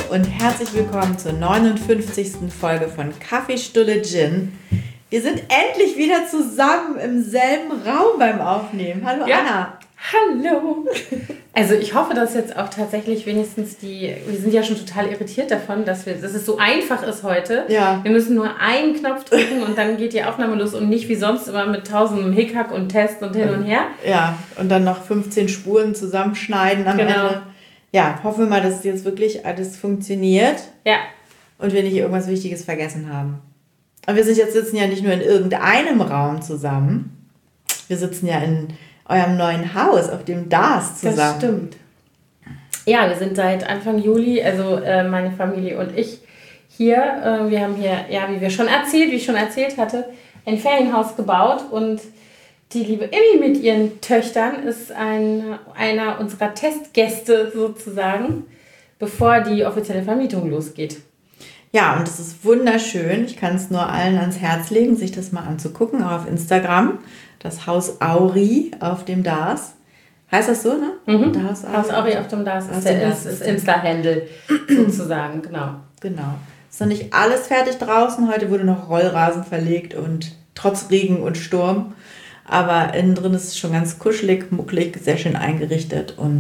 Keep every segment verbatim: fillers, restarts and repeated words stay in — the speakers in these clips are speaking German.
und herzlich willkommen zur neunundfünfzigsten Folge von Kaffeestulle Gin. Wir sind endlich wieder zusammen im selben Raum beim Aufnehmen. Hallo ja. Anna. Hallo. Also ich hoffe, dass jetzt auch tatsächlich wenigstens die, wir sind ja schon total irritiert davon, dass, wir, dass es so einfach ist heute. Ja. Wir müssen nur einen Knopf drücken und dann geht die Aufnahme los und nicht wie sonst immer mit tausendem Hickhack und Test und hin und her. Ja, und dann noch fünfzehn Spuren zusammenschneiden am genau. Ende. Ja, hoffen wir mal, dass es jetzt wirklich alles funktioniert. Ja. Und wir nicht irgendwas Wichtiges vergessen haben. Und wir sind jetzt sitzen ja nicht nur in irgendeinem Raum zusammen. Wir sitzen ja in eurem neuen Haus, auf dem D A S zusammen. Das stimmt. Ja, wir sind seit Anfang Juli, also äh, meine Familie und ich, hier. Äh, wir haben hier, ja, wie wir schon erzählt, wie ich schon erzählt hatte, ein Ferienhaus gebaut. Und die liebe Immi mit ihren Töchtern ist ein, einer unserer Testgäste sozusagen, bevor die offizielle Vermietung losgeht. Ja, und es ist wunderschön. Ich kann es nur allen ans Herz legen, sich das mal anzugucken, auch auf Instagram. Das Haus Auri auf dem D A S. Heißt das so, ne? Mhm. Das Haus Auri, Haus Auri auf dem D A S ist der ist, ist Insta-Handle sozusagen, genau. Genau. Ist noch nicht alles fertig draußen. Heute wurde noch Rollrasen verlegt und trotz Regen und Sturm. Aber innen drin ist es schon ganz kuschelig, mucklig, sehr schön eingerichtet und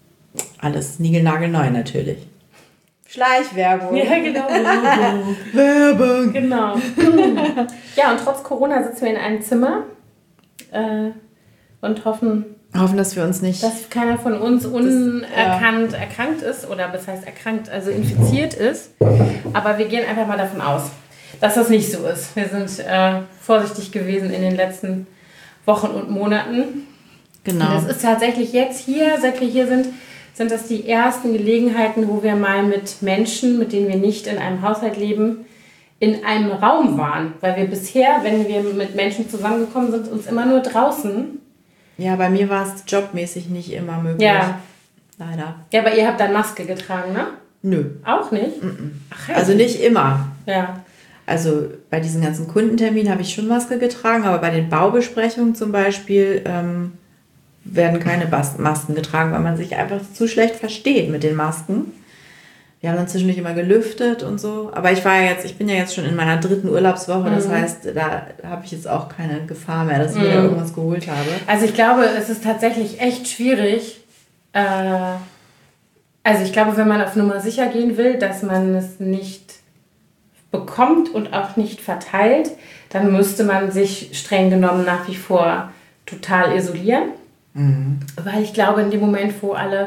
alles niegelnagelneu natürlich. Schleichwerbung. Ja, genau. Werbung. Genau. Ja, und trotz Corona sitzen wir in einem Zimmer äh, und hoffen, hoffen, dass wir uns nicht... dass keiner von uns unerkannt das, ja. erkrankt ist oder was heißt erkrankt, also infiziert ist. Aber wir gehen einfach mal davon aus, dass das nicht so ist. Wir sind äh, vorsichtig gewesen in den letzten Wochen und Monaten. Genau. Und das ist tatsächlich jetzt hier, seit wir hier sind, sind das die ersten Gelegenheiten, wo wir mal mit Menschen, mit denen wir nicht in einem Haushalt leben, in einem Raum waren. Weil wir bisher, wenn wir mit Menschen zusammengekommen sind, uns immer nur draußen. Ja, bei mir war es jobmäßig nicht immer möglich. Ja. Leider. Ja, aber ihr habt dann Maske getragen, ne? Nö. Auch nicht? Mm-mm. Ach, ja. Also nicht immer. Ja. Also bei diesen ganzen Kundenterminen habe ich schon Maske getragen, aber bei den Baubesprechungen zum Beispiel... Ähm, werden keine Bas- Masken getragen, weil man sich einfach zu schlecht versteht mit den Masken. Wir haben dann zwischendurch immer gelüftet und so. Aber ich war ja jetzt, ich bin ja jetzt schon in meiner dritten Urlaubswoche, das mhm. heißt, da habe ich jetzt auch keine Gefahr mehr, dass ich mhm. wieder irgendwas geholt habe. Also ich glaube, es ist tatsächlich echt schwierig. Äh, also ich glaube, wenn man auf Nummer sicher gehen will, dass man es nicht bekommt und auch nicht verteilt, dann müsste man sich streng genommen nach wie vor total isolieren. Mhm. Weil ich glaube, in dem Moment, wo alle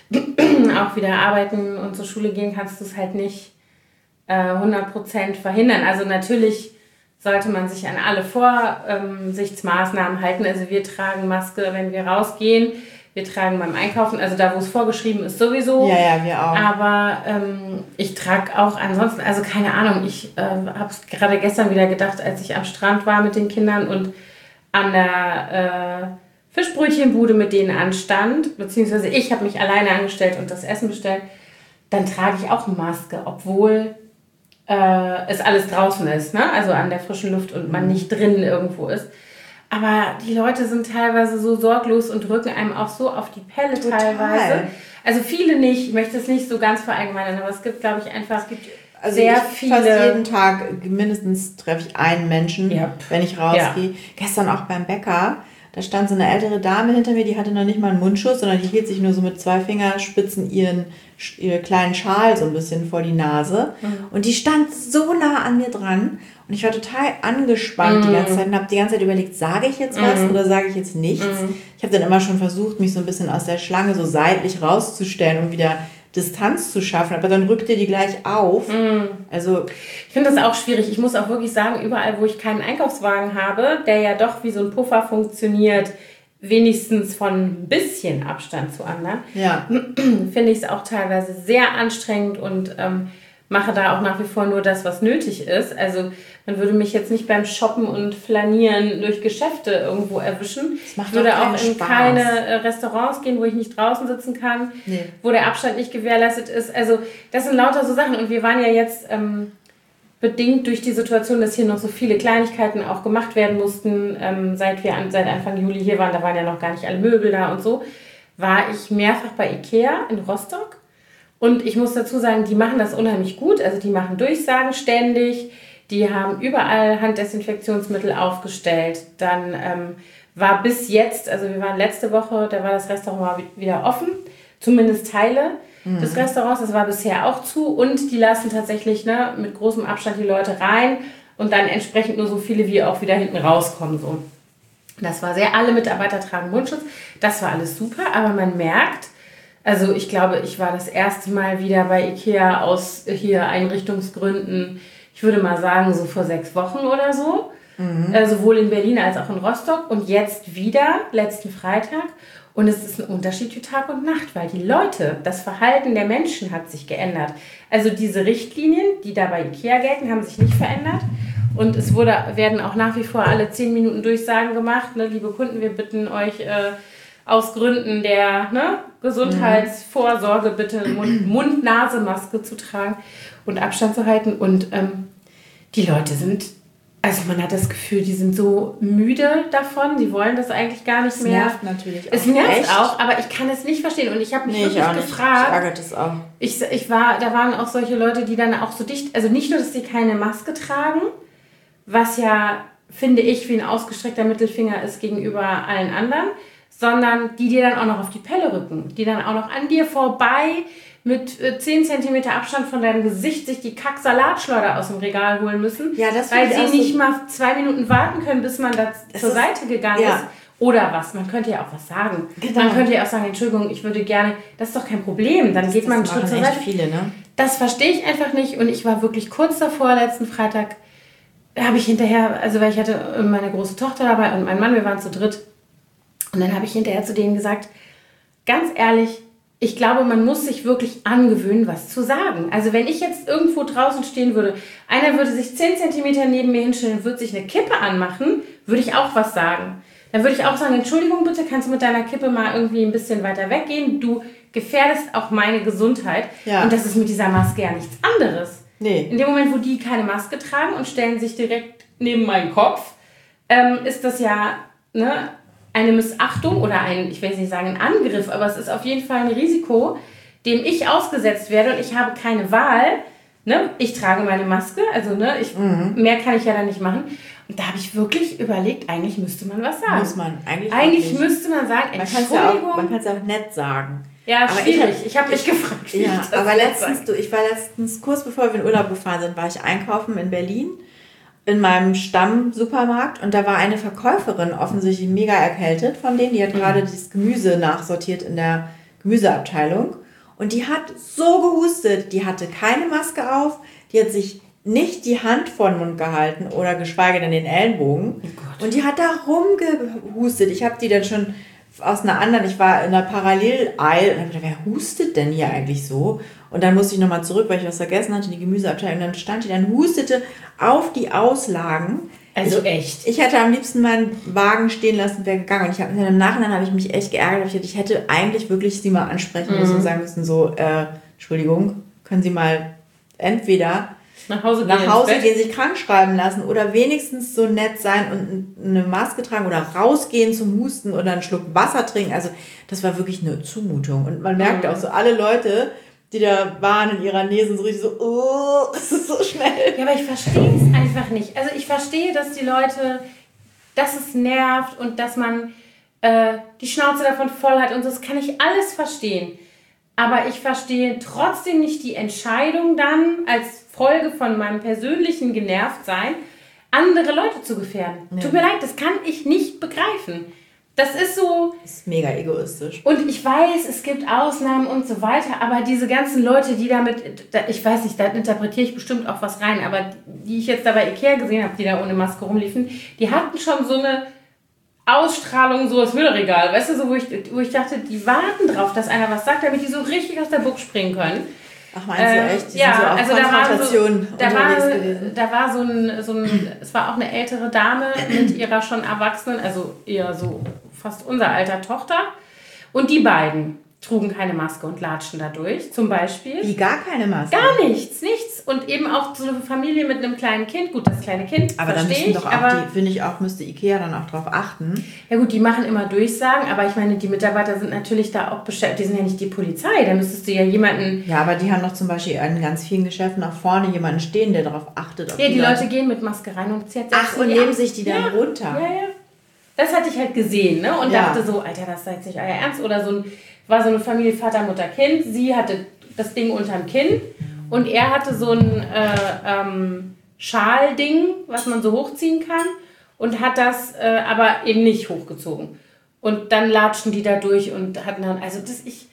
auch wieder arbeiten und zur Schule gehen, kannst du es halt nicht äh, hundert Prozent verhindern. Also natürlich sollte man sich an alle Vorsichtsmaßnahmen ähm, halten. Also wir tragen Maske, wenn wir rausgehen. Wir tragen beim Einkaufen, also da, wo es vorgeschrieben ist, sowieso. Ja, ja, wir auch. Aber ähm, ich trage auch ansonsten, also keine Ahnung, ich äh, habe es gerade gestern wieder gedacht, als ich am Strand war mit den Kindern und an der... Äh, Fischbrötchenbude mit denen anstand, beziehungsweise ich habe mich alleine angestellt und das Essen bestellt, dann trage ich auch eine Maske, obwohl äh, es alles draußen ist, ne? Also an der frischen Luft und man nicht drinnen irgendwo ist. Aber die Leute sind teilweise so sorglos und drücken einem auch so auf die Pelle Total. teilweise. Also viele nicht, ich möchte es nicht so ganz verallgemeinern, aber es gibt, glaube ich, einfach es gibt also sehr ich viele... Fast jeden Tag mindestens treffe ich einen Menschen, ja. wenn ich rausgehe. Ja. Gestern auch beim Bäcker. Da stand so eine ältere Dame hinter mir, die hatte noch nicht mal einen Mundschutz, sondern die hielt sich nur so mit zwei Fingerspitzen ihren, ihren kleinen Schal so ein bisschen vor die Nase. Mhm. Und die stand so nah an mir dran. Und ich war total angespannt mhm. die ganze Zeit und habe die ganze Zeit überlegt, sage ich jetzt was mhm. oder sage ich jetzt nichts? Mhm. Ich habe dann immer schon versucht, mich so ein bisschen aus der Schlange so seitlich rauszustellen und wieder Distanz zu schaffen, aber dann rückte die gleich auf. Mm. Also ich finde das auch schwierig. Ich muss auch wirklich sagen, überall, wo ich keinen Einkaufswagen habe, der ja doch wie so ein Puffer funktioniert, wenigstens von ein bisschen Abstand zu anderen, ja. finde ich es auch teilweise sehr anstrengend und ähm, mache da auch nach wie vor nur das, was nötig ist. Also man würde mich jetzt nicht beim Shoppen und Flanieren durch Geschäfte irgendwo erwischen. Das macht ich würde auch in Spaß. keine Restaurants gehen, wo ich nicht draußen sitzen kann, nee. wo der Abstand nicht gewährleistet ist. Also das sind lauter so Sachen. Und wir waren ja jetzt ähm, bedingt durch die Situation, dass hier noch so viele Kleinigkeiten auch gemacht werden mussten, ähm, seit wir an, seit Anfang Juli hier waren, da waren ja noch gar nicht alle Möbel da und so, war ich mehrfach bei Ikea in Rostock. Und ich muss dazu sagen, die machen das unheimlich gut. Also die machen Durchsagen ständig. Die haben überall Handdesinfektionsmittel aufgestellt. Dann ähm, war bis jetzt, also wir waren letzte Woche, da war das Restaurant wieder offen. Zumindest Teile mhm. des Restaurants. Das war bisher auch zu. Und die lassen tatsächlich ne, mit großem Abstand die Leute rein. Und dann entsprechend nur so viele, wie auch wieder hinten rauskommen. So. Das war sehr, alle Mitarbeiter tragen Mundschutz. Das war alles super. Aber man merkt, also ich glaube, ich war das erste Mal wieder bei Ikea aus hier Einrichtungsgründen, ich würde mal sagen, so vor sechs Wochen oder so. Mhm. Äh, sowohl in Berlin als auch in Rostock. Und jetzt wieder, letzten Freitag. Und es ist ein Unterschied wie Tag und Nacht, weil die Leute, das Verhalten der Menschen hat sich geändert. Also diese Richtlinien, die da bei Ikea gelten, haben sich nicht verändert. Und es wurde, werden auch nach wie vor alle zehn Minuten Durchsagen gemacht. Ne? Liebe Kunden, wir bitten euch äh, aus Gründen der ne, Gesundheitsvorsorge bitte Mund, Mund-Nase-Maske zu tragen und Abstand zu halten. Und ähm, die Leute sind, also man hat das Gefühl, die sind so müde davon. Sie wollen das eigentlich gar nicht mehr. Es nervt natürlich auch. Es nervt echt auch, aber ich kann es nicht verstehen. Und ich habe mich nee, wirklich ich gefragt. Ich ärgert es auch. Ich, ich war, da waren auch solche Leute, die dann auch so dicht, also nicht nur, dass sie keine Maske tragen, was ja, finde ich, wie ein ausgestreckter Mittelfinger ist gegenüber allen anderen, sondern die dir dann auch noch auf die Pelle rücken, die dann auch noch an dir vorbei mit zehn Zentimeter Abstand von deinem Gesicht sich die Kack-Salatschleuder aus dem Regal holen müssen, ja, das weil sie nicht so mal zwei Minuten warten können, bis man da zur ist, Seite gegangen ja. ist. Oder was, man könnte ja auch was sagen. Genau. Man könnte ja auch sagen, Entschuldigung, ich würde gerne, das ist doch kein Problem, dann das, geht man einen Schritt zur Seite. Viele, ne? Das verstehe ich einfach nicht und ich war wirklich kurz davor, letzten Freitag, habe ich hinterher, also weil ich hatte meine große Tochter dabei und mein Mann, wir waren zu dritt. Und dann habe ich hinterher zu denen gesagt, ganz ehrlich, ich glaube, man muss sich wirklich angewöhnen, was zu sagen. Also wenn ich jetzt irgendwo draußen stehen würde, einer würde sich zehn Zentimeter neben mir hinstellen und würde sich eine Kippe anmachen, würde ich auch was sagen. Dann würde ich auch sagen, Entschuldigung bitte, kannst du mit deiner Kippe mal irgendwie ein bisschen weiter weggehen? Du gefährdest auch meine Gesundheit. Ja. Und das ist mit dieser Maske ja nichts anderes. Nee. In dem Moment, wo die keine Maske tragen und stellen sich direkt neben meinen Kopf, ähm, ist das ja ne, eine Missachtung oder ein, ich will nicht sagen ein Angriff, aber es ist auf jeden Fall ein Risiko, dem ich ausgesetzt werde und ich habe keine Wahl. Ne? Ich trage meine Maske, also ne, ich, mhm. mehr kann ich ja dann nicht machen. Und da habe ich wirklich überlegt, eigentlich müsste man was sagen. Muss man. Eigentlich, eigentlich müsste man sagen, Entschuldigung. Man kann es ja auch nett sagen. Ja, aber schwierig. Ich, ich habe mich gefragt. Wie ja, ich das aber letztens, du, ich war letztens, kurz bevor wir in Urlaub gefahren sind, war ich einkaufen in Berlin in meinem Stamm-Supermarkt und da war eine Verkäuferin offensichtlich mega erkältet von denen. Die hat mhm. gerade das Gemüse nachsortiert in der Gemüseabteilung und die hat so gehustet. Die hatte keine Maske auf, die hat sich nicht die Hand vor den Mund gehalten oder geschweige denn den Ellenbogen. Oh und die hat da rumgehustet. Ich habe die dann schon aus einer anderen, ich war in einer Parallel-Eil und habe gedacht, wer hustet denn hier eigentlich so? Und dann musste ich nochmal zurück, weil ich was vergessen hatte, in die Gemüseabteilung. Und dann stand die, dann hustete auf die Auslagen. Also ich, echt? Ich hätte am liebsten meinen Wagen stehen lassen, wäre gegangen. Und ich hab, im Nachhinein habe ich mich echt geärgert. Ich hätte eigentlich wirklich sie mal ansprechen müssen mhm. und sagen müssen, so, äh, Entschuldigung, können Sie mal entweder nach Hause gehen, nach Hause gehen, sich krank schreiben lassen oder wenigstens so nett sein und eine Maske tragen oder rausgehen zum Husten oder einen Schluck Wasser trinken. Also das war wirklich eine Zumutung. Und man merkte mhm. auch so, alle Leute, die da waren in ihrer Nähe, sind so richtig so, oh, es ist so schnell. Ja, aber ich verstehe es einfach nicht. Also ich verstehe, dass die Leute, dass es nervt und dass man äh, die Schnauze davon voll hat und so, das kann ich alles verstehen. Aber ich verstehe trotzdem nicht die Entscheidung dann als Folge von meinem persönlichen Genervtsein, andere Leute zu gefährden. Ja. Tut mir leid, das kann ich nicht begreifen. Das ist so... Das ist mega egoistisch. Und ich weiß, es gibt Ausnahmen und so weiter, aber diese ganzen Leute, die damit... Ich weiß nicht, da interpretiere ich bestimmt auch was rein, aber die ich jetzt da bei Ikea gesehen habe, die da ohne Maske rumliefen, die hatten schon so eine Ausstrahlung, so als Müllregal, weißt du, so, wo ich, wo ich dachte, die warten drauf, dass einer was sagt, damit die so richtig aus der Buchse springen können. Ach, meinst du echt? Die äh, ja, sind so auf also Konfrontation da war so, da war, gewesen. da war so ein, so ein, es war auch eine ältere Dame mit ihrer schon erwachsenen, also eher so fast unser alter Tochter. Und die beiden trugen keine Maske und latschen dadurch, zum Beispiel. Wie, gar keine Maske? Gar nichts, nichts. und eben auch so eine Familie mit einem kleinen Kind. Gut, das kleine Kind aber dann verstehe müssen ich, doch auch die, finde ich auch, müsste Ikea dann auch drauf achten. Ja gut, die machen immer Durchsagen, aber ich meine, die Mitarbeiter sind natürlich da auch beschäftigt. Die sind ja nicht die Polizei, da müsstest du ja jemanden... Ja, aber die haben doch zum Beispiel in ganz vielen Geschäften auch vorne jemanden stehen, der darauf achtet. Ob ja, die, die Leute, Leute gehen mit Maske rein und ziehen Ach, und nehmen sich die dann ja, runter. Ja, ja. Das hatte ich halt gesehen, ne? Und ja. dachte so, Alter, das ist jetzt nicht euer Ernst. Oder so ein, war so eine Familie Vater, Mutter, Kind. Sie hatte das Ding unterm Kinn und er hatte so ein äh, ähm, Schalding, was man so hochziehen kann und hat das äh, aber eben nicht hochgezogen. Und dann latschen die da durch und hatten dann, also das ich,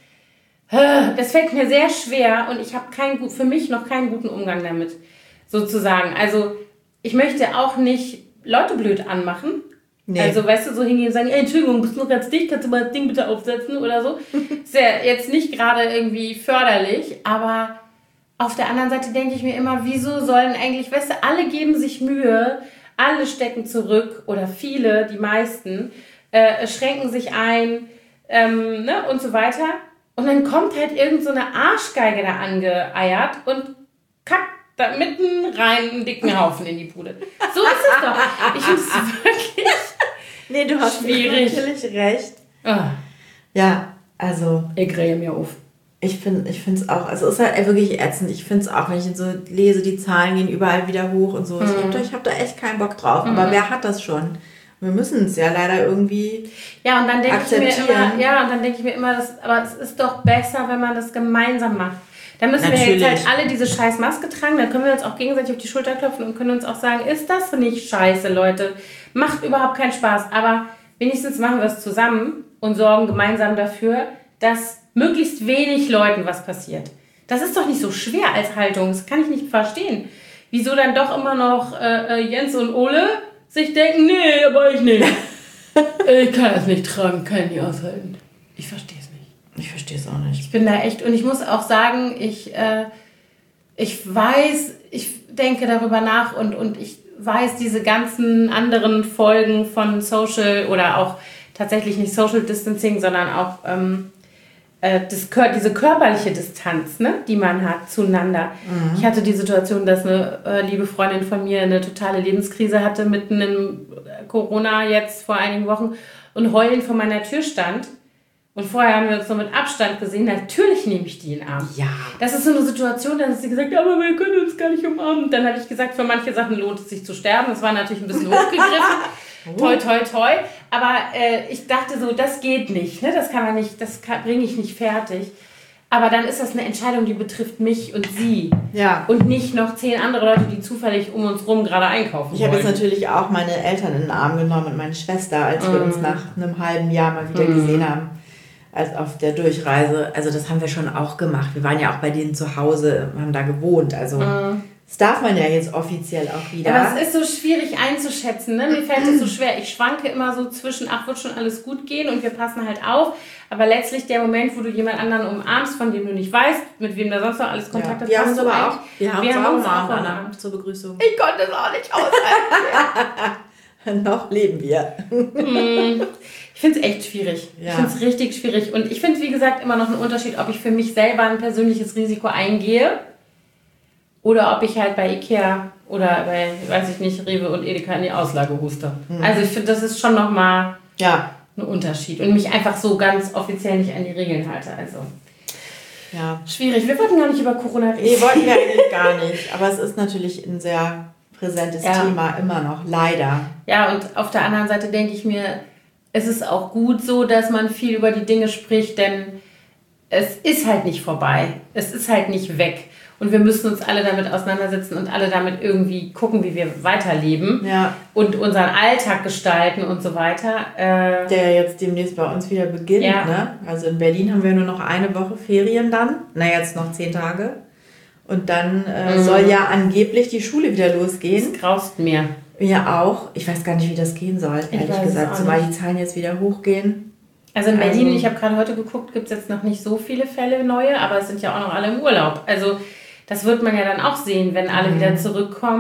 äh, das fällt mir sehr schwer und ich habe keinen, für mich noch keinen guten Umgang damit, sozusagen. Also ich möchte auch nicht Leute blöd anmachen. Nee. Also, weißt du, so hingehen und sagen, ey, Entschuldigung, bist du noch ganz dicht, kannst du mal das Ding bitte aufsetzen oder so. Ist ja jetzt nicht gerade irgendwie förderlich, aber auf der anderen Seite denke ich mir immer, wieso sollen eigentlich, weißt du, alle geben sich Mühe, alle stecken zurück oder viele, die meisten, äh, schränken sich ein ähm, ne, und so weiter. Und dann kommt halt irgend so eine Arschgeige da angeeiert und kackt da mitten rein einen dicken Haufen in die Bude. So ist es doch. Ich finde es wirklich nee, du hast schwierig. natürlich recht. Ah. Ja, also... Ich rege mir auf. Ich finde ich es auch, also es ist halt wirklich ätzend. Ich finde es auch, wenn ich so lese, die Zahlen gehen überall wieder hoch und so. Mhm. Ich habe da, ich hab da echt keinen Bock drauf. Mhm. Aber wer hat das schon? Wir müssen es ja leider irgendwie ja, und dann denke ich mir immer, ja, und dann denke ich mir immer, das, aber es ist doch besser, wenn man das gemeinsam macht. Dann müssen Natürlich. wir jetzt halt alle diese scheiß Maske tragen, dann können wir uns auch gegenseitig auf die Schulter klopfen und können uns auch sagen, ist das nicht scheiße, Leute? Macht überhaupt keinen Spaß. Aber wenigstens machen wir es zusammen und sorgen gemeinsam dafür, dass möglichst wenig Leuten was passiert. Das ist doch nicht so schwer als Haltung, das kann ich nicht verstehen. Wieso dann doch immer noch äh, Jens und Ole sich denken, nee, aber ich nicht. Ich kann es nicht tragen, kann ich nicht aushalten. Ich verstehe es nicht. Ich verstehe es auch nicht. Ich bin da echt, und ich muss auch sagen, ich, äh, ich weiß, ich denke darüber nach und, und ich weiß diese ganzen anderen Folgen von Social oder auch tatsächlich nicht Social Distancing, sondern auch ähm, äh, das, diese körperliche Distanz, ne, die man hat zueinander. Mhm. Ich hatte die Situation, dass eine äh, liebe Freundin von mir eine totale Lebenskrise hatte, mitten in Corona jetzt vor einigen Wochen und heulend vor meiner Tür stand. Und vorher haben wir uns so mit Abstand gesehen. Natürlich nehme ich die in den Arm. Ja. Das ist so eine Situation, dann hat sie gesagt, aber wir können uns gar nicht umarmen. Dann habe ich gesagt, für manche Sachen lohnt es sich zu sterben. Das war natürlich ein bisschen hochgegriffen. Oh. Toi, toi, toi. Aber äh, ich dachte so, das geht nicht. Ne? Das kann man nicht, das bringe ich nicht fertig. Aber dann ist das eine Entscheidung, die betrifft mich und sie. Ja. Und nicht noch zehn andere Leute, die zufällig um uns rum gerade einkaufen Ich habe jetzt natürlich auch meine Eltern in den Arm genommen und meine Schwester, als mm. wir uns nach einem halben Jahr mal wieder mm. gesehen haben. Als auf der Durchreise. Also das haben wir schon auch gemacht. Wir waren ja auch bei denen zu Hause, haben da gewohnt. Also mm. das darf man ja jetzt offiziell auch wieder. Aber es ist so schwierig einzuschätzen. Ne? Mir fällt es so schwer. Ich schwanke immer so zwischen, ach, wird schon alles gut gehen und wir passen halt auf. Aber letztlich der Moment, wo du jemand anderen umarmst, von dem du nicht weißt, mit wem da sonst noch alles Kontakt hat. Ja, wir haben uns aber auch, wir haben wir haben uns auch umarmt zur Begrüßung. Ich konnte es auch nicht aushalten. Noch leben wir. mm. Ich finde es echt schwierig. Ja. Ich finde es richtig schwierig. Und ich finde, wie gesagt, immer noch einen Unterschied, ob ich für mich selber ein persönliches Risiko eingehe oder ob ich halt bei Ikea oder bei, weiß ich nicht, Rewe und Edeka in die Auslage huste. Mhm. Also ich finde, das ist schon nochmal ja. ein Unterschied. Und mich einfach so ganz offiziell nicht an die Regeln halte. Also ja. schwierig. Wir wollten gar nicht über Corona reden. Nee, wollten wir eigentlich gar nicht. Aber es ist natürlich ein sehr präsentes ja. Thema immer noch, leider. Ja, und auf der anderen Seite denke ich mir, es ist auch gut so, dass man viel über die Dinge spricht, denn es ist halt nicht vorbei. Es ist halt nicht weg. Und wir müssen uns alle damit auseinandersetzen und alle damit irgendwie gucken, wie wir weiterleben ja. und unseren Alltag gestalten und so weiter. Äh, Der jetzt demnächst bei uns wieder beginnt. Ja. Ne? Also in Berlin haben wir nur noch eine Woche Ferien dann. Na, jetzt noch zehn Tage. Und dann äh, mhm. soll ja angeblich die Schule wieder losgehen. Das graust mir. Mir auch. Ich weiß gar nicht, wie das gehen soll, ich ehrlich gesagt, sobald die Zahlen jetzt wieder hochgehen. Also in Berlin, also, ich habe gerade heute geguckt, gibt es jetzt noch nicht so viele Fälle neue, aber es sind ja auch noch alle im Urlaub. Also das wird man ja dann auch sehen, wenn alle mhm. wieder zurückkommen.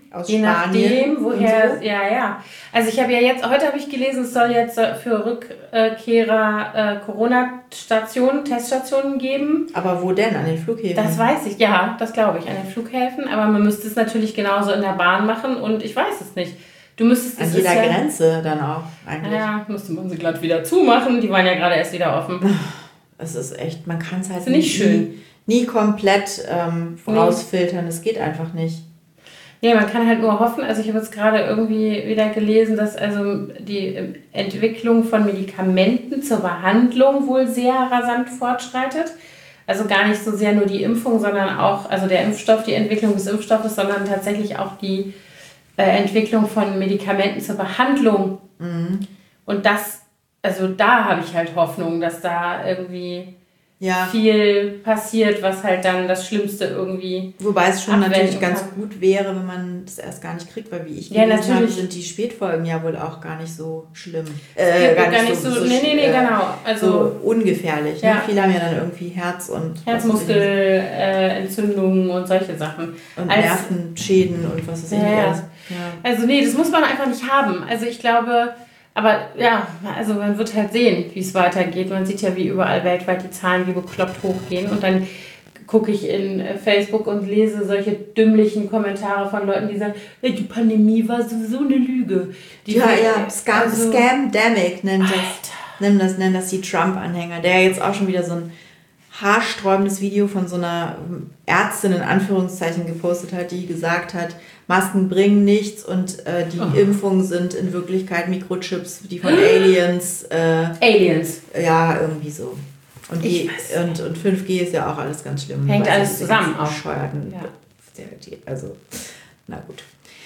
aus Je Spanien. nachdem, woher, so. ja, ja. Also ich habe ja jetzt, heute habe ich gelesen, es soll jetzt für Rückkehrer äh, Corona-Stationen, Teststationen geben. Aber wo denn? An den Flughäfen? Das weiß ich, ja, das glaube ich, an den Flughäfen. Aber man müsste es natürlich genauso in der Bahn machen und ich weiß es nicht. Du müsstest An jeder ja, Grenze dann auch eigentlich. Ja, müsste man sie glatt wieder zumachen. Die waren ja gerade erst wieder offen. Es ist echt, man kann es halt nicht, nicht schön. Nie, nie komplett ähm, rausfiltern. Es geht einfach nicht. Ja, man kann halt nur hoffen, also ich habe jetzt gerade irgendwie wieder gelesen, dass also die Entwicklung von Medikamenten zur Behandlung wohl sehr rasant fortschreitet. Also gar nicht so sehr nur die Impfung, sondern auch, also der Impfstoff, die Entwicklung des Impfstoffes, sondern tatsächlich auch die äh, Entwicklung von Medikamenten zur Behandlung. Mhm. Und das, also da habe ich halt Hoffnung, dass da irgendwie ja. viel passiert, was halt dann das Schlimmste irgendwie Wobei es schon natürlich ganz kann. gut wäre, wenn man das erst gar nicht kriegt, weil wie ich ja, gelesen habe, natürlich. sind die Spätfolgen ja wohl auch gar nicht so schlimm. Äh, gar, gar nicht so, so, so nee, nee, nee, äh, genau. Also, so ungefährlich. Ja. Ne? Viele haben ja dann irgendwie Herz- und Herzmuskelentzündungen äh, und solche Sachen. Und Als, Nervenschäden und was ist ja, ja. ja. Also nee, das muss man einfach nicht haben. Also ich glaube... Aber ja, also man wird halt sehen, wie es weitergeht. Man sieht ja, wie überall weltweit die Zahlen wie bekloppt hochgehen. Und dann gucke ich in Facebook und lese solche dümmlichen Kommentare von Leuten, die sagen, die Pandemie war sowieso eine Lüge. Die ja, ja, Scam, also, Scamdemic nennt das, nennt das, nennt das die Trump-Anhänger, der jetzt auch schon wieder so ein haarsträubendes Video von so einer Ärztin in Anführungszeichen gepostet hat, die gesagt hat, Masken bringen nichts und äh, die oh. Impfungen sind in Wirklichkeit Mikrochips, die von Aliens. Äh, Aliens. Ja, irgendwie so. Und, die, und, und fünf G ist ja auch alles ganz schlimm. Hängt alles zusammen auch. Bescheuerten. Ja. Also, na gut.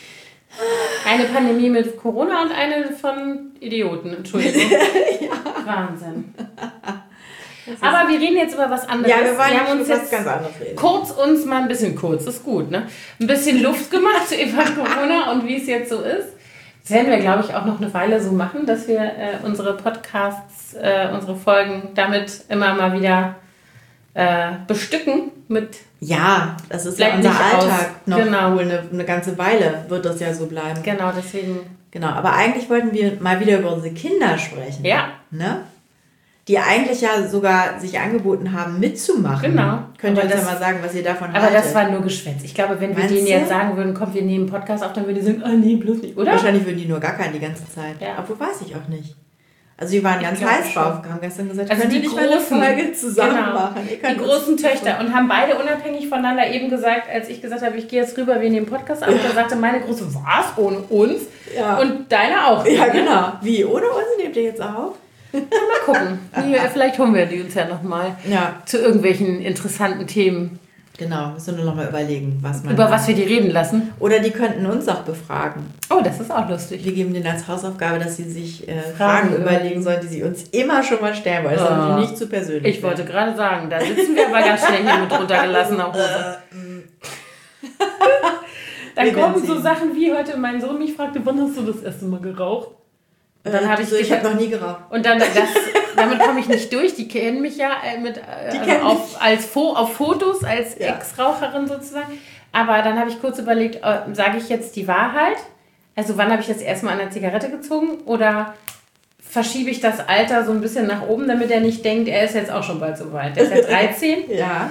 Eine Pandemie mit Corona und eine von Idioten, Entschuldigung. ja. Wahnsinn. Aber wir reden jetzt über was anderes. Ja, wir wollen wir haben uns was jetzt ganz anderes reden. Kurz uns mal ein bisschen kurz, ist gut, ne? Ein bisschen Luft gemacht über Corona und wie es jetzt so ist. Das werden wir, glaube ich, auch noch eine Weile so machen, dass wir äh, unsere Podcasts, äh, unsere Folgen damit immer mal wieder äh, bestücken mit. Ja, das ist ja unser Alltag noch. Genau. Eine, eine ganze Weile wird das ja so bleiben. Genau, deswegen. Genau, aber eigentlich wollten wir mal wieder über unsere Kinder sprechen. Ja. Ne? Die eigentlich ja sogar sich angeboten haben, mitzumachen. Genau. Könnt ihr uns ja mal sagen, was ihr davon aber haltet. Aber das war nur Geschwätz. Ich glaube, wenn wir Meinst denen du? jetzt sagen würden, komm, wir nehmen einen Podcast auf, dann würden die sagen, oh nee, bloß nicht, oder? Wahrscheinlich würden die nur gackern die ganze Zeit. Ja. Obwohl weiß ich auch nicht. Also die waren ich ganz heiß drauf, haben gestern gesagt, also die nicht großen, mal eine Folge zusammen genau, machen. Die großen Töchter und haben beide unabhängig voneinander eben gesagt, als ich gesagt habe, ich gehe jetzt rüber, wir nehmen Podcast auf, ja. Da sagte meine Große, was, ohne uns? Ja. Und deine auch. Ja, genau. Wie, ohne uns nehmt ihr jetzt auf? Ja, mal gucken. Die, vielleicht holen wir die uns ja nochmal ja. zu irgendwelchen interessanten Themen. Genau, müssen wir nur noch mal überlegen, was man... Über was wir die reden lassen. Oder die könnten uns auch befragen. Oh, das ist auch lustig. Wir geben denen als Hausaufgabe, dass sie sich äh, Fragen, Fragen überlegen sollen, die sie uns immer schon mal stellen wollen. Das oh. ist nicht zu persönlich. Ich wollte gerade sagen, da sitzen wir aber ganz schnell hier mit runtergelassener Hose. Dann kommen so Sachen wie heute mein Sohn mich fragte, wann hast du das erste Mal geraucht? Und dann äh, habe ich so, ich habe noch nie geraucht. Und dann das, damit komme ich nicht durch. Die kennen mich ja äh, mit äh, also auf, als Fo- auf Fotos als ja. Ex-Raucherin sozusagen. Aber dann habe ich kurz überlegt, äh, sage ich jetzt die Wahrheit? Also wann habe ich das erste Mal an der Zigarette gezogen? Oder verschiebe ich das Alter so ein bisschen nach oben, damit er nicht denkt, er ist jetzt auch schon bald so weit. Der ist ja dreizehn. Ja.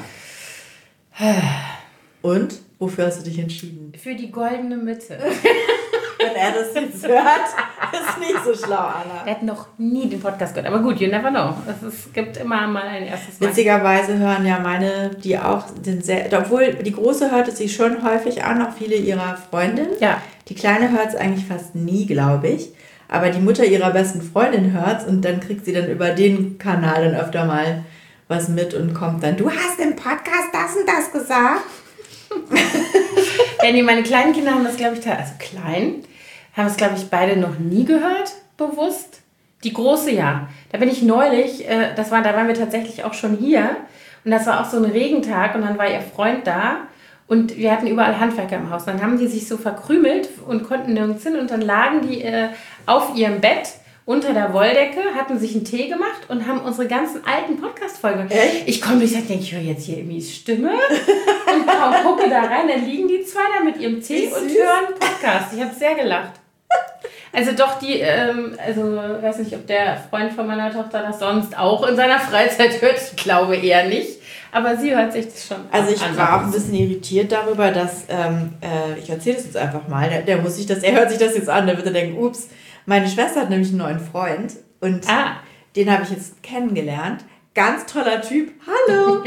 Und? Wofür hast du dich entschieden? Für die goldene Mitte. Wenn er das jetzt hört, ist nicht so schlau, Anna. Er hat noch nie den Podcast gehört. Aber gut, you never know. Es, ist, es gibt immer mal ein erstes Mal. Witzigerweise hören ja meine, die auch sind sehr... Obwohl, die Große hört es sich schon häufig an, auch viele ihrer Freundinnen. Ja. Die Kleine hört es eigentlich fast nie, glaube ich. Aber die Mutter ihrer besten Freundin hört es und dann kriegt sie dann über den Kanal dann öfter mal was mit und kommt dann, du hast im Podcast das und das gesagt. Ja, nee, meine kleinen Kinder haben das, glaube ich, also klein, haben es, glaube ich, beide noch nie gehört, bewusst. Die Große, ja. Da bin ich neulich, äh, das war, da waren wir tatsächlich auch schon hier und das war auch so ein Regentag und dann war ihr Freund da und wir hatten überall Handwerker im Haus. Dann haben die sich so verkrümelt und konnten nirgends hin und dann lagen die äh, auf ihrem Bett unter der Wolldecke, hatten sich einen Tee gemacht und haben unsere ganzen alten Podcast-Folgen. Echt? Ich komme durch und denke, ich höre jetzt hier Emmys Stimme und gucke da rein, dann liegen die zwei da mit ihrem Tee und hören Podcast. Ich habe sehr gelacht. Also doch die, ähm, also weiß nicht, ob der Freund von meiner Tochter das sonst auch in seiner Freizeit hört. Ich glaube eher nicht. Aber sie hört sich das schon an. Also ich war auch ein bisschen irritiert darüber, dass, ähm, äh, ich erzähle das jetzt einfach mal, der, der muss sich das, er hört sich das jetzt an, der wird dann denken, ups, meine Schwester hat nämlich einen neuen Freund und ah. den habe ich jetzt kennengelernt. Ganz toller Typ, hallo!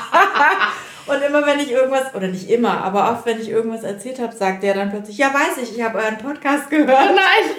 Und immer wenn ich irgendwas, oder nicht immer, aber oft wenn ich irgendwas erzählt habe, sagt der dann plötzlich, ja weiß ich, ich habe euren Podcast gehört. Oh nein!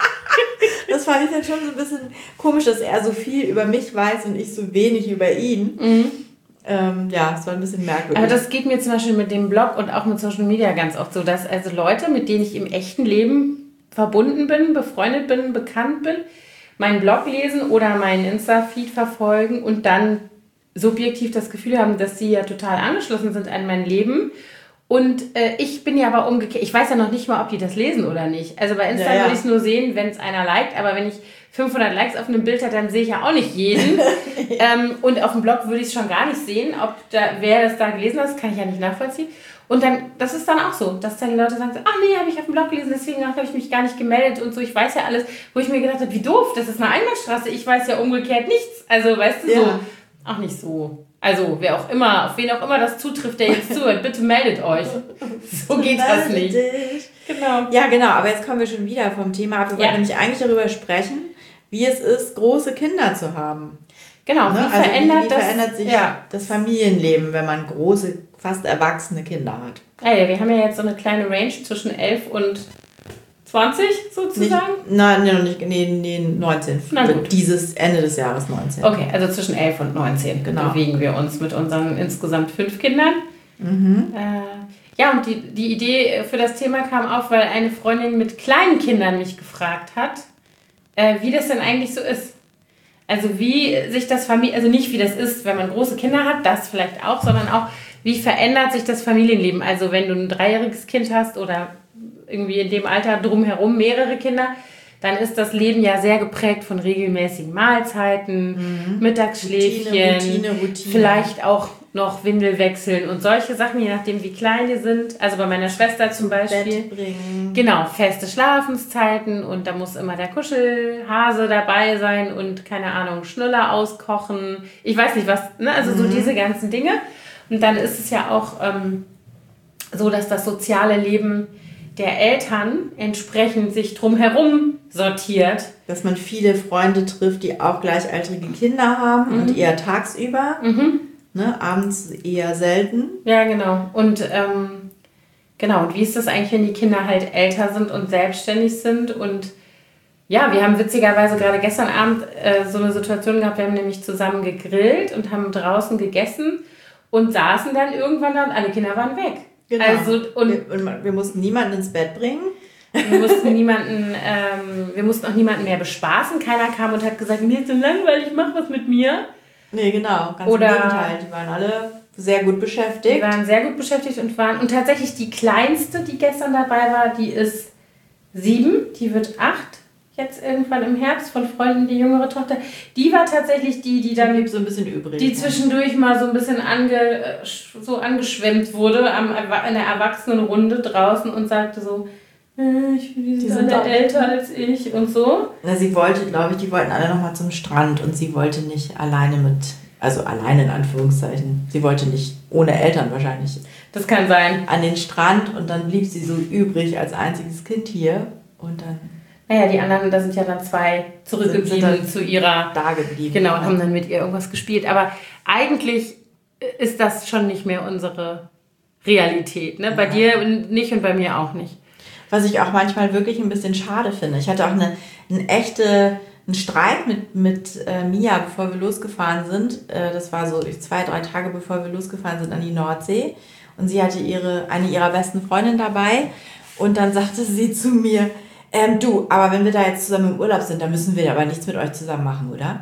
Das fand ich dann schon so ein bisschen komisch, dass er so viel über mich weiß und ich so wenig über ihn. Mhm. Ähm, ja, es war ein bisschen merkwürdig. Aber das geht mir zum Beispiel mit dem Blog und auch mit Social Media ganz oft so, dass also Leute, mit denen ich im echten Leben verbunden bin, befreundet bin, bekannt bin, meinen Blog lesen oder meinen Insta-Feed verfolgen und dann subjektiv das Gefühl haben, dass sie ja total angeschlossen sind an mein Leben. Und äh, ich bin ja aber umgekehrt. Ich weiß ja noch nicht mal, ob die das lesen oder nicht. Also bei Insta ja, ja. würde ich es nur sehen, wenn es einer liked. Aber wenn ich fünfhundert Likes auf einem Bild habe, dann sehe ich ja auch nicht jeden. ähm, und auf dem Blog würde ich es schon gar nicht sehen. Ob da, wer das da gelesen hat, das kann ich ja nicht nachvollziehen. Und dann, das ist dann auch so, dass dann die Leute sagen, ach nee, habe ich auf dem Blog gelesen, deswegen habe ich mich gar nicht gemeldet und so. Ich weiß ja alles, wo ich mir gedacht habe, wie doof, das ist eine Einbahnstraße. Ich weiß ja umgekehrt nichts. Also weißt du, ja. so. Auch nicht so. Also, wer auch immer, auf wen auch immer das zutrifft, der jetzt zuhört, bitte meldet euch. So geht das nicht. Dich. Genau. Ja, genau, aber jetzt kommen wir schon wieder vom Thema ab. Wir ja. wollten nämlich eigentlich darüber sprechen, wie es ist, große Kinder zu haben. Genau, ne? wie, also verändert, wie, wie das, verändert sich ja. das Familienleben, wenn man große, fast erwachsene Kinder hat? Ja, ja, wir haben ja jetzt so eine kleine Range zwischen elf und zwanzig sozusagen? Nicht, nein, nee, nicht, nee, nee, neunzehn. Na gut. Dieses Ende des Jahres neunzehn. Okay, also zwischen elf und neunzehn genau. bewegen wir uns mit unseren insgesamt fünf Kindern. Mhm. Äh, ja, und die, die Idee für das Thema kam auf, weil eine Freundin mit kleinen Kindern mich gefragt hat, äh, wie das denn eigentlich so ist. Also wie sich das Familie, also nicht wie das ist, wenn man große Kinder hat, das vielleicht auch, sondern auch, wie verändert sich das Familienleben? Also wenn du ein dreijähriges Kind hast oder irgendwie in dem Alter drumherum mehrere Kinder, dann ist das Leben ja sehr geprägt von regelmäßigen Mahlzeiten, mhm. Mittagsschläfchen, Routine, Routine, Routine. Vielleicht auch noch Windel wechseln und solche Sachen, je nachdem wie klein die sind. Also bei meiner Schwester zum Beispiel. Bett bringen. Genau, feste Schlafenszeiten und da muss immer der Kuschelhase dabei sein und keine Ahnung, Schnuller auskochen. Ich weiß nicht was, ne? Also mhm. so diese ganzen Dinge. Und dann ist es ja auch ähm, so, dass das soziale Leben der Eltern entsprechend sich drumherum sortiert. Dass man viele Freunde trifft, die auch gleichaltrige Kinder haben mhm. und eher tagsüber, mhm. ne, abends eher selten. Ja, genau. Und ähm, genau, und wie ist das eigentlich, wenn die Kinder halt älter sind und selbstständig sind? Und ja, wir haben witzigerweise gerade gestern Abend äh, so eine Situation gehabt, wir haben nämlich zusammen gegrillt und haben draußen gegessen und saßen dann irgendwann da und alle Kinder waren weg. Genau. Also, und wir, und wir mussten niemanden ins Bett bringen. Wir mussten niemanden, ähm, wir mussten auch niemanden mehr bespaßen. Keiner kam und hat gesagt, mir ist so langweilig, mach was mit mir. Nee, genau. Ganz Oder, im Gegenteil. Die waren alle sehr gut beschäftigt. Die waren sehr gut beschäftigt und waren, und tatsächlich die kleinste, die gestern dabei war, die ist sieben, die wird acht. Jetzt irgendwann im Herbst von Freunden, die jüngere Tochter, die war tatsächlich die, die dann die so ein bisschen übrig, die zwischendurch mal so ein bisschen ange, so angeschwemmt wurde am, in der Erwachsenenrunde draußen und sagte so, ich die, die sind alle älter als ich und so. Na, sie wollte, glaube ich, die wollten alle nochmal zum Strand und sie wollte nicht alleine mit, also alleine in Anführungszeichen, sie wollte nicht ohne Eltern wahrscheinlich. Das kann sein. An den Strand und dann blieb sie so übrig als einziges Kind hier und dann... Naja, die anderen, da sind ja dann zwei zurückgeblieben zu ihrer... Da geblieben. Genau, und haben dann mit ihr irgendwas gespielt. Aber eigentlich ist das schon nicht mehr unsere Realität. Ne? Bei dir nicht und bei mir auch nicht. Was ich auch manchmal wirklich ein bisschen schade finde. Ich hatte auch eine, eine echte, einen Streit mit, mit äh, Mia, bevor wir losgefahren sind. Äh, das war so zwei, drei Tage, bevor wir losgefahren sind an die Nordsee. Und sie hatte ihre, eine ihrer besten Freundinnen dabei. Und dann sagte sie zu mir... Ähm, du, aber wenn wir da jetzt zusammen im Urlaub sind, dann müssen wir aber nichts mit euch zusammen machen, oder?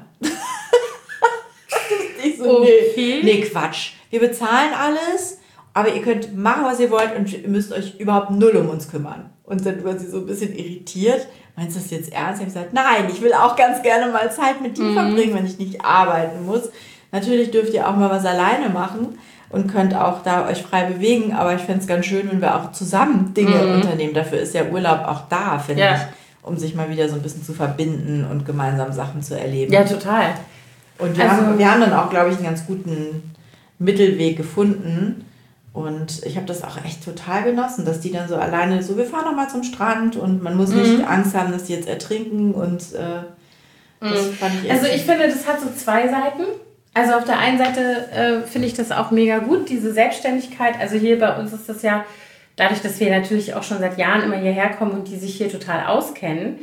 Ich so, okay. nee, nee, Quatsch. Wir bezahlen alles, aber ihr könnt machen, was ihr wollt und ihr müsst euch überhaupt null um uns kümmern. Und dann war sie so ein bisschen irritiert. Meinst du das jetzt ernst? Ich habe gesagt, nein, ich will auch ganz gerne mal Zeit mit dir mhm. verbringen, wenn ich nicht arbeiten muss. Natürlich dürft ihr auch mal was alleine machen. und könnt auch da euch frei bewegen, aber ich fände es ganz schön, wenn wir auch zusammen Dinge mhm. unternehmen. Dafür ist ja Urlaub auch da, finde ja. ich, um sich mal wieder so ein bisschen zu verbinden und gemeinsam Sachen zu erleben. Ja, total. Und wir, also, haben, wir haben dann auch, glaube ich, einen ganz guten Mittelweg gefunden. Und ich habe das auch echt total genossen, dass die dann so alleine so, wir fahren noch mal zum Strand und man muss mhm. nicht Angst haben, dass die jetzt ertrinken. Und äh, das mhm. fand ich echt Also ich finde, das hat so zwei Seiten. Also auf der einen Seite äh, finde ich das auch mega gut, diese Selbstständigkeit. Also hier bei uns ist das ja, dadurch, dass wir natürlich auch schon seit Jahren immer hierher kommen und die sich hier total auskennen,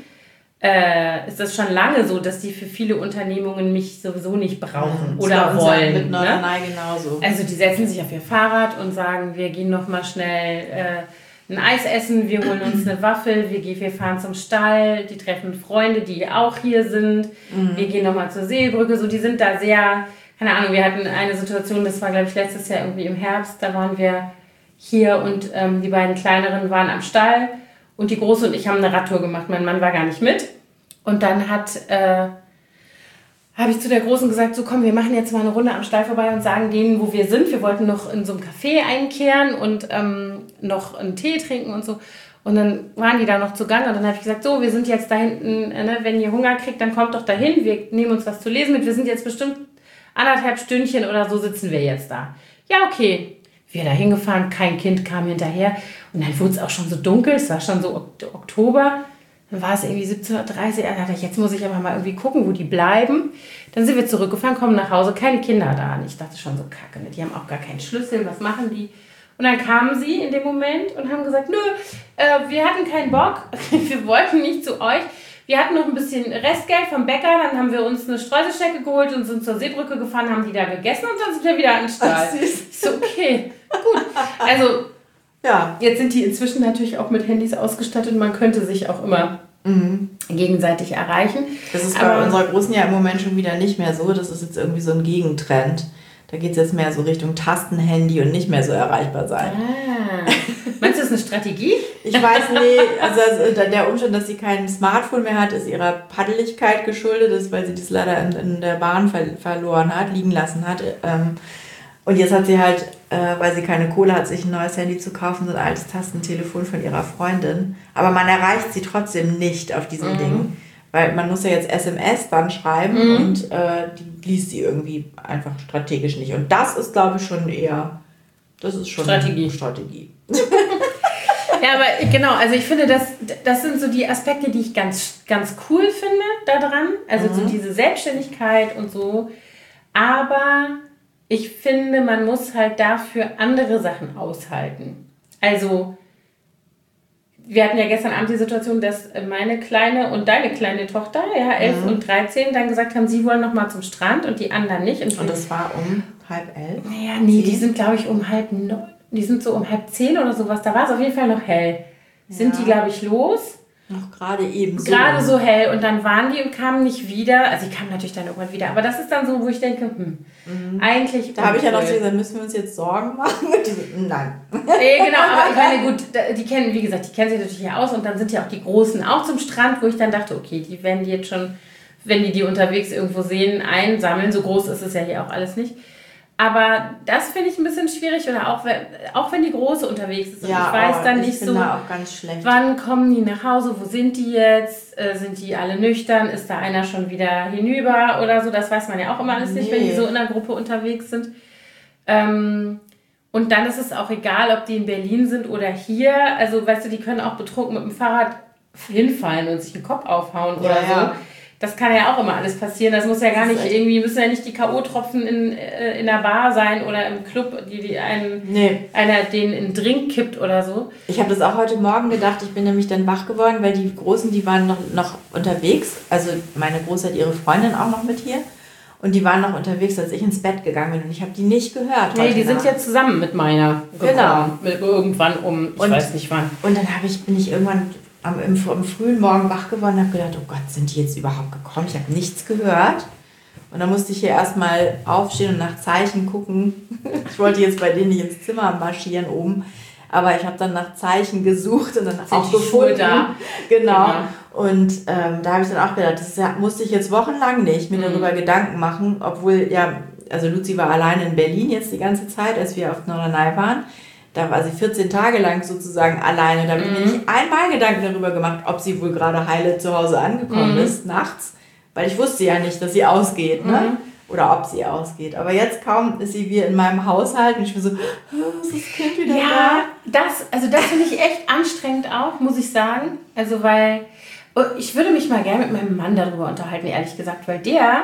äh, ist das schon lange so, dass die für viele Unternehmungen mich sowieso nicht brauchen ja, oder wollen. Mit Norderney ne? genauso. Also die setzen sich auf ihr Fahrrad und sagen, wir gehen noch mal schnell äh, ein Eis essen, wir holen uns eine Waffel, wir, gehen, wir fahren zum Stall, die treffen Freunde, die auch hier sind, mhm. wir gehen noch mal zur Seebrücke. So, die sind da sehr, keine Ahnung, wir hatten eine Situation, das war glaube ich letztes Jahr irgendwie im Herbst, da waren wir hier und ähm, die beiden Kleineren waren am Stall. Und die Große und ich haben eine Radtour gemacht. Mein Mann war gar nicht mit. Und dann hat, äh, habe ich zu der Großen gesagt, so komm, wir machen jetzt mal eine Runde am Stall vorbei und sagen denen, wo wir sind. Wir wollten noch in so einem Café einkehren und ähm, noch einen Tee trinken und so. Und dann waren die da noch zugange. Und dann habe ich gesagt, so, wir sind jetzt da hinten, äh, ne, wenn ihr Hunger kriegt, dann kommt doch dahin. Wir nehmen uns was zu lesen mit. Wir sind jetzt bestimmt anderthalb Stündchen oder so sitzen wir jetzt da. Ja, okay. Wir da hingefahren, kein Kind kam hinterher. Und dann wurde es auch schon so dunkel, es war schon so Oktober. Dann war es irgendwie siebzehn Uhr dreißig. Dann dachte ich, jetzt muss ich aber mal irgendwie gucken, wo die bleiben. Dann sind wir zurückgefahren, kommen nach Hause, keine Kinder da. Und ich dachte schon so, kacke, die haben auch gar keinen Schlüssel, was machen die? Und dann kamen sie in dem Moment und haben gesagt, nö, äh, wir hatten keinen Bock, wir wollten nicht zu euch. Wir hatten noch ein bisschen Restgeld vom Bäcker, dann haben wir uns eine Streuselstecke geholt und sind zur Seebrücke gefahren, haben die da gegessen und dann sind wir wieder an den Stall. Ich so, okay, gut. Also, ja. Jetzt sind die inzwischen natürlich auch mit Handys ausgestattet und man könnte sich auch immer mhm. gegenseitig erreichen. Das ist bei Aber, unserer Großen ja im Moment schon wieder nicht mehr so. Das ist jetzt irgendwie so ein Gegentrend. Da geht es jetzt mehr so Richtung Tastenhandy und nicht mehr so erreichbar sein. Ah. Meinst du, das ist eine Strategie? Ich weiß nicht. Also, also der Umstand, dass sie kein Smartphone mehr hat, ist ihrer Paddeligkeit geschuldet. Das ist, weil sie das leider in, in der Bahn ver- verloren hat, liegen lassen hat. Ähm, Und jetzt hat sie halt, äh, weil sie keine Kohle hat, sich ein neues Handy zu kaufen, so ein altes Tastentelefon von ihrer Freundin. Aber man erreicht sie trotzdem nicht auf diesem mhm. Ding. Weil man muss ja jetzt S M S dann schreiben mhm. und äh, die liest sie irgendwie einfach strategisch nicht. Und das ist, glaube ich, schon eher, das ist schon Strategie. Eine Strategie. Ja, aber genau, also ich finde, das, das sind so die Aspekte, die ich ganz, ganz cool finde daran. Also mhm. so diese Selbstständigkeit und so. Aber ich finde, man muss halt dafür andere Sachen aushalten. Also, wir hatten ja gestern Abend die Situation, dass meine kleine und deine kleine Tochter, ja, elf mhm. und dreizehn, dann gesagt haben, sie wollen noch mal zum Strand und die anderen nicht. Und, und das war um halb elf? Naja, nee, die sind, glaube ich, um halb neun. Die sind so um halb zehn oder sowas. Da war es auf jeden Fall noch hell. Ja. Sind die, glaube ich, los? Noch gerade eben so. Gerade so hell. Und dann waren die und kamen nicht wieder. Also die kamen natürlich dann irgendwann wieder. Aber das ist dann so, wo ich denke, hm, mhm. eigentlich... Da habe ich ja noch so gesagt, müssen wir uns jetzt Sorgen machen? Die so, nein. Nee, genau. Aber ich meine, gut, die kennen, wie gesagt, die kennen sich natürlich hier aus. Und dann sind ja auch die Großen auch zum Strand, wo ich dann dachte, okay, die werden die jetzt schon, wenn die die unterwegs irgendwo sehen, einsammeln. So groß ist es ja hier auch alles nicht. Aber das finde ich ein bisschen schwierig, oder auch wenn, auch wenn die Große unterwegs ist. Und ja, ich weiß dann nicht so, da auch ganz schlecht. Wann kommen die nach Hause, wo sind die jetzt, äh, sind die alle nüchtern, ist da einer schon wieder hinüber oder so, das weiß man ja auch immer alles nee. nicht, wenn die so in einer Gruppe unterwegs sind. Ähm, und dann ist es auch egal, ob die in Berlin sind oder hier, also weißt du, die können auch betrunken mit dem Fahrrad hinfallen und sich den Kopf aufhauen ja, oder so. Ja. Das kann ja auch immer alles passieren. Das muss ja gar nicht irgendwie, müssen ja nicht die K O-Tropfen in, in der Bar sein oder im Club, die, die einen, nee. einer den in Drink kippt oder so. Ich habe das auch heute Morgen gedacht. Ich bin nämlich dann wach geworden, weil die Großen, die waren noch, noch unterwegs. Also meine Große hat ihre Freundin auch noch mit hier. Und die waren noch unterwegs, als ich ins Bett gegangen bin. Und ich habe die nicht gehört. Nee, die Nacht. Sind jetzt zusammen mit meiner gekommen. Genau. Mit irgendwann um, ich und, weiß nicht wann. Und dann hab ich, bin ich irgendwann... Am, im, am frühen Morgen wach geworden und habe gedacht, oh Gott, sind die jetzt überhaupt gekommen? Ich habe nichts gehört. Und dann musste ich hier erstmal aufstehen und nach Zeichen gucken. Ich wollte jetzt bei denen nicht ins Zimmer marschieren oben, aber ich habe dann nach Zeichen gesucht und dann sind auch gefunden. Da. Genau. genau. Und ähm, da habe ich dann auch gedacht, das ja, musste ich jetzt wochenlang nicht mir darüber mhm. Gedanken machen, obwohl ja also Luzi war alleine in Berlin jetzt die ganze Zeit, als wir auf Norderney waren. Da war sie vierzehn Tage lang sozusagen alleine. Da habe ich mir nicht einmal Gedanken darüber gemacht, ob sie wohl gerade heile zu Hause angekommen mhm. ist, nachts. Weil ich wusste ja nicht, dass sie ausgeht, ne? Mhm. Oder ob sie ausgeht. Aber jetzt kaum ist sie wieder in meinem Haushalt und ich bin so, oh, ist das Kind wieder ja, da? Das, also das finde ich echt anstrengend auch, muss ich sagen. Also weil, ich würde mich mal gerne mit meinem Mann darüber unterhalten, ehrlich gesagt, weil der,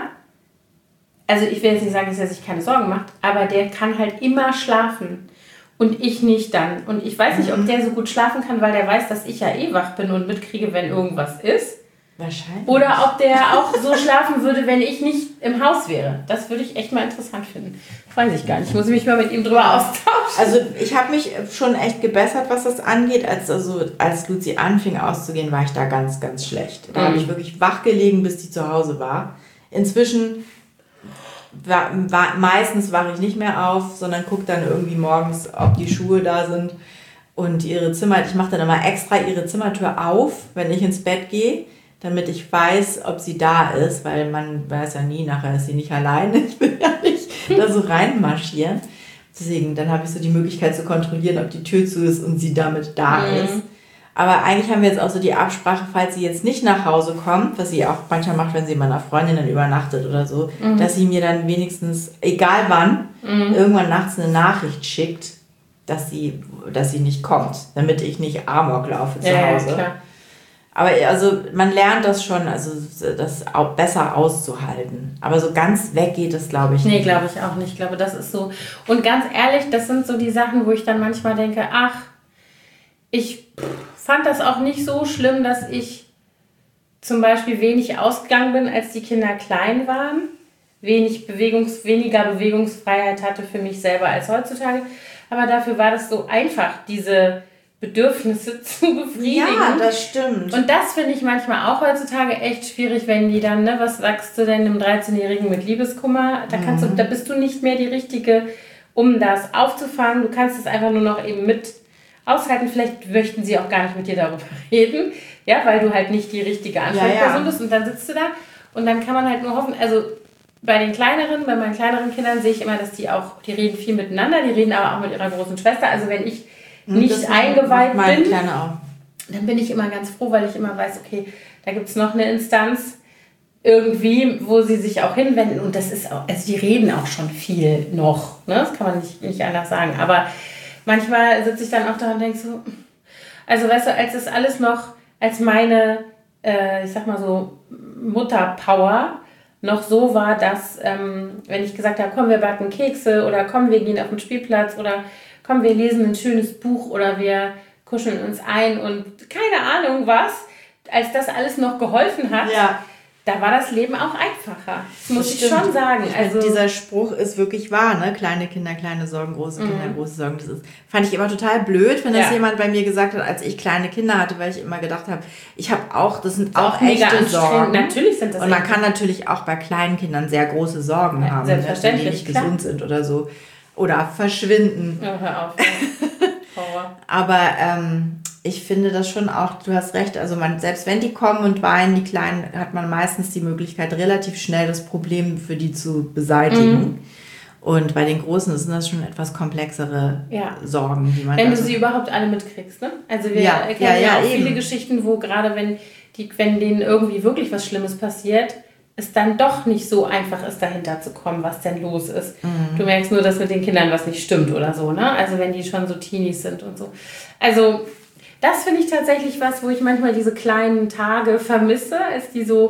also ich will jetzt nicht sagen, dass er sich keine Sorgen macht, aber der kann halt immer schlafen. Und ich nicht dann. Und ich weiß nicht, ob der so gut schlafen kann, weil der weiß, dass ich ja eh wach bin und mitkriege, wenn irgendwas ist. Wahrscheinlich. Oder ob der auch so schlafen würde, wenn ich nicht im Haus wäre. Das würde ich echt mal interessant finden. Weiß ich gar nicht. Ich muss mich mal mit ihm drüber austauschen. Also ich habe mich schon echt gebessert, was das angeht. Als, also, als Luzi anfing auszugehen, war ich da ganz, ganz schlecht. Da mhm. habe ich wirklich wach gelegen, bis die zu Hause war. Inzwischen... War, war, meistens wache ich nicht mehr auf, sondern gucke dann irgendwie morgens, ob die Schuhe da sind und ihre Zimmer, ich mache dann immer extra ihre Zimmertür auf, wenn ich ins Bett gehe, damit ich weiß, ob sie da ist, weil man weiß ja nie, nachher ist sie nicht alleine, ich will ja nicht da so reinmarschieren. Deswegen, dann habe ich so die Möglichkeit zu kontrollieren, ob die Tür zu ist und sie damit da mhm. ist. Aber eigentlich haben wir jetzt auch so die Absprache, falls sie jetzt nicht nach Hause kommt, was sie auch manchmal macht, wenn sie bei einer Freundin dann übernachtet oder so, mhm. dass sie mir dann wenigstens, egal wann, mhm. irgendwann nachts eine Nachricht schickt, dass sie, dass sie nicht kommt, damit ich nicht Amok laufe zu ja, Hause. Ja, klar. Aber also man lernt das schon, also das auch besser auszuhalten. Aber so ganz weg geht es, glaube ich, nicht. Nee, glaube ich auch nicht. Ich glaube, das ist so. Und ganz ehrlich, das sind so die Sachen, wo ich dann manchmal denke, ach, ich fand das auch nicht so schlimm, dass ich zum Beispiel wenig ausgegangen bin, als die Kinder klein waren, wenig Bewegungs, weniger Bewegungsfreiheit hatte für mich selber als heutzutage. Aber dafür war das so einfach, diese Bedürfnisse zu befriedigen. Ja, das stimmt. Und das finde ich manchmal auch heutzutage echt schwierig, wenn die dann, ne, was sagst du denn einem dreizehnjährigen mit Liebeskummer? Da kannst mhm. du, da bist du nicht mehr die Richtige, um das aufzufangen. Du kannst es einfach nur noch eben mit aushalten. Vielleicht möchten sie auch gar nicht mit dir darüber reden, ja, weil du halt nicht die richtige Ansprechperson ja, ja. bist und dann sitzt du da und dann kann man halt nur hoffen, also bei den kleineren, bei meinen kleineren Kindern sehe ich immer, dass die auch, die reden viel miteinander, die reden aber auch mit ihrer großen Schwester, also wenn ich nicht das eingeweiht bin, dann bin ich immer ganz froh, weil ich immer weiß, okay, da gibt es noch eine Instanz irgendwie, wo sie sich auch hinwenden und das ist auch, also die reden auch schon viel noch, ne? Das kann man nicht, nicht anders sagen, aber manchmal sitze ich dann auch da und denke so, also weißt du, als das alles noch, als meine, äh, ich sag mal so, Mutterpower noch so war, dass, ähm, wenn ich gesagt habe, komm, wir backen Kekse oder komm, wir gehen auf den Spielplatz oder komm, wir lesen ein schönes Buch oder wir kuscheln uns ein und keine Ahnung was, als das alles noch geholfen hat, ja. da war das Leben auch einfacher. Das muss das ich schon sagen. Also dieser Spruch ist wirklich wahr, ne? Kleine Kinder, kleine Sorgen, große Kinder, mhm. große Sorgen. Das ist, fand ich immer total blöd, wenn das ja. jemand bei mir gesagt hat, als ich kleine Kinder hatte, weil ich immer gedacht habe, ich habe auch, das sind auch, auch echte Sorgen. Natürlich sind das. Und man kann natürlich auch bei kleinen Kindern sehr große Sorgen ja, haben, selbstverständlich, die nicht klar. gesund sind oder so. Oder verschwinden. Oh, hör auf. Horror. Aber ähm, ich finde das schon auch, du hast recht, also man, selbst wenn die kommen und weinen, die Kleinen, hat man meistens die Möglichkeit, relativ schnell das Problem für die zu beseitigen. Mhm. Und bei den Großen sind das schon etwas komplexere ja. Sorgen, die man... Wenn du sie überhaupt alle mitkriegst, ne? Also wir ja. kennen ja, ja, ja auch eben. viele Geschichten, wo gerade wenn, die, wenn denen irgendwie wirklich was Schlimmes passiert, es dann doch nicht so einfach ist, dahinter zu kommen, was denn los ist. Mhm. Du merkst nur, dass mit den Kindern was nicht stimmt oder so, ne? Also wenn die schon so Teenies sind und so. Also das finde ich tatsächlich was, wo ich manchmal diese kleinen Tage vermisse, als die so,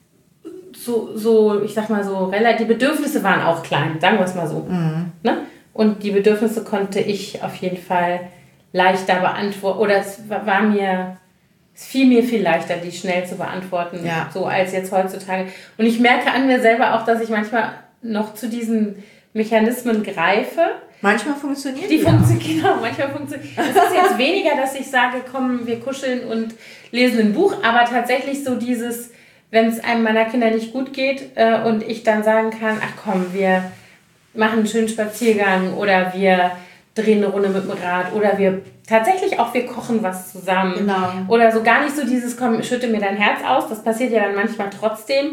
so, so ich sag mal so, relativ, die Bedürfnisse waren auch klein, sagen wir es mal so. Mhm. Ne? Und die Bedürfnisse konnte ich auf jeden Fall leichter beantworten, oder es war, war mir... Es fiel mir viel leichter, die schnell zu beantworten, ja. so als jetzt heutzutage. Und ich merke an mir selber auch, dass ich manchmal noch zu diesen Mechanismen greife. Manchmal funktioniert die. Die funktionieren, genau, manchmal funktioniert. Es ist jetzt weniger, dass ich sage, komm, wir kuscheln und lesen ein Buch, aber tatsächlich so dieses, wenn es einem meiner Kinder nicht gut geht äh, und ich dann sagen kann, ach komm, wir machen einen schönen Spaziergang oder wir drehen eine Runde mit dem Rad oder wir tatsächlich auch, wir kochen was zusammen. Genau. Oder so gar nicht so dieses, komm, schütte mir dein Herz aus. Das passiert ja dann manchmal trotzdem.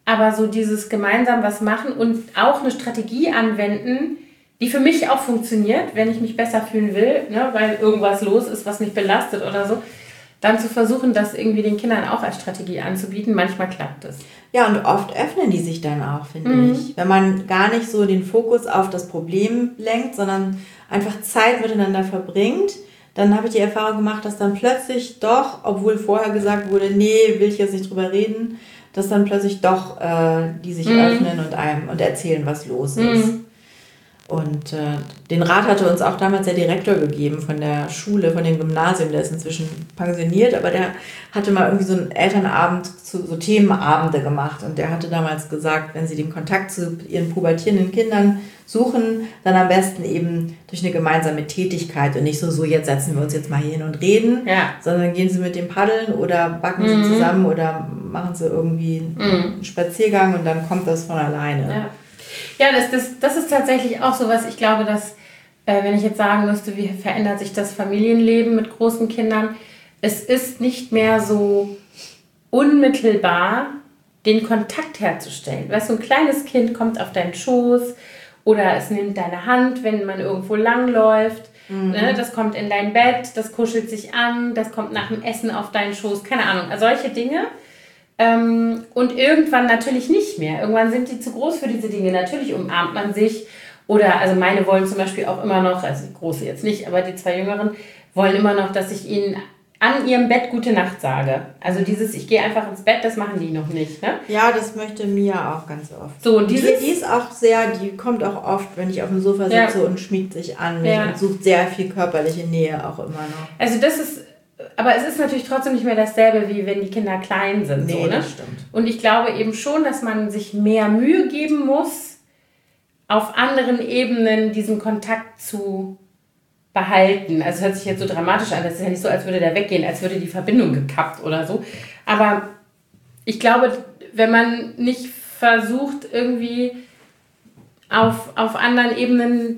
aber so dieses gemeinsam was machen und auch eine Strategie anwenden, die für mich auch funktioniert, wenn ich mich besser fühlen will, ne, weil irgendwas los ist, was mich belastet oder so, dann zu versuchen, das irgendwie den Kindern auch als Strategie anzubieten. Manchmal klappt es. Ja, und oft öffnen die sich dann auch, finde Mhm. ich. Wenn man gar nicht so den Fokus auf das Problem lenkt, sondern einfach Zeit miteinander verbringt, dann habe ich die Erfahrung gemacht, dass dann plötzlich doch, obwohl vorher gesagt wurde, nee, will ich jetzt nicht drüber reden, dass dann plötzlich doch äh, die sich Mhm. öffnen und einem und erzählen, was los ist. Mhm. Und äh, den Rat hatte uns auch damals der Direktor gegeben von der Schule, von dem Gymnasium, der ist inzwischen pensioniert, aber der hatte mal irgendwie so einen Elternabend, zu, so Themenabende gemacht und der hatte damals gesagt, wenn sie den Kontakt zu ihren pubertierenden Kindern suchen, dann am besten eben durch eine gemeinsame Tätigkeit und nicht so, so jetzt setzen wir uns jetzt mal hier hin und reden, Ja. sondern gehen sie mit dem Paddeln oder backen Mhm. sie zusammen oder machen sie irgendwie einen Mhm. Spaziergang und dann kommt das von alleine. Ja. Ja, das, das, das ist tatsächlich auch so was, ich glaube, dass, äh, wenn ich jetzt sagen müsste, wie verändert sich das Familienleben mit großen Kindern, es ist nicht mehr so unmittelbar, den Kontakt herzustellen. Weißt du, ein kleines Kind kommt auf deinen Schoß oder es nimmt deine Hand, wenn man irgendwo langläuft. Mhm. Ne, das kommt in dein Bett, das kuschelt sich an, das kommt nach dem Essen auf deinen Schoß, keine Ahnung, also solche Dinge. Ähm, und irgendwann natürlich nicht mehr. Irgendwann sind die zu groß für diese Dinge. Natürlich umarmt man sich. Oder, also meine wollen zum Beispiel auch immer noch, also die Große jetzt nicht, aber die zwei Jüngeren wollen immer noch, dass ich ihnen an ihrem Bett gute Nacht sage. Also dieses, ich gehe einfach ins Bett, das machen die noch nicht. Ne? Ja, das möchte Mia auch ganz oft. So, und dieses, die, die ist auch sehr, die kommt auch oft, wenn ich auf dem Sofa sitze ja. und schmiegt sich an mich ja. und sucht sehr viel körperliche Nähe auch immer noch. Also das ist... Aber es ist natürlich trotzdem nicht mehr dasselbe, wie wenn die Kinder klein sind. Nee, so, ne? das stimmt. Und ich glaube eben schon, dass man sich mehr Mühe geben muss, auf anderen Ebenen diesen Kontakt zu behalten. Also es hört sich jetzt so dramatisch an, das ist ja nicht so, als würde der weggehen, als würde die Verbindung gekappt oder so. Aber ich glaube, wenn man nicht versucht, irgendwie auf, auf anderen Ebenen,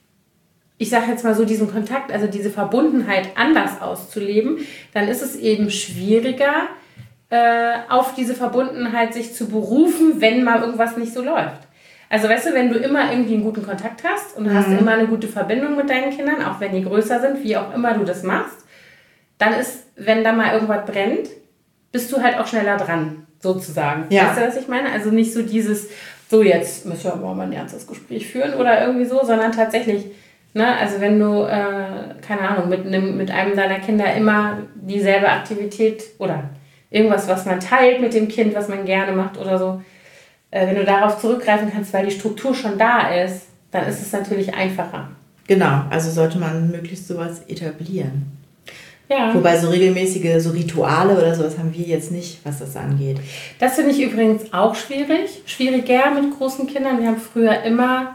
ich sage jetzt mal so, diesen Kontakt, also diese Verbundenheit anders auszuleben, dann ist es eben schwieriger, äh, auf diese Verbundenheit sich zu berufen, wenn mal irgendwas nicht so läuft. Also weißt du, wenn du immer irgendwie einen guten Kontakt hast und mhm. hast immer eine gute Verbindung mit deinen Kindern, auch wenn die größer sind, wie auch immer du das machst, dann ist, wenn da mal irgendwas brennt, bist du halt auch schneller dran, sozusagen. Ja. Weißt du, was ich meine? Also nicht so dieses, so jetzt müssen wir mal ein ernstes Gespräch führen oder irgendwie so, sondern tatsächlich... Ne, also wenn du, äh, keine Ahnung, mit einem, mit einem deiner Kinder immer dieselbe Aktivität oder irgendwas, was man teilt mit dem Kind, was man gerne macht oder so, äh, wenn du darauf zurückgreifen kannst, weil die Struktur schon da ist, dann ist es natürlich einfacher. Genau, also sollte man möglichst sowas etablieren. Ja. Wobei so regelmäßige so Rituale oder sowas haben wir jetzt nicht, was das angeht. Das finde ich übrigens auch schwierig, schwieriger mit großen Kindern. Wir haben früher immer...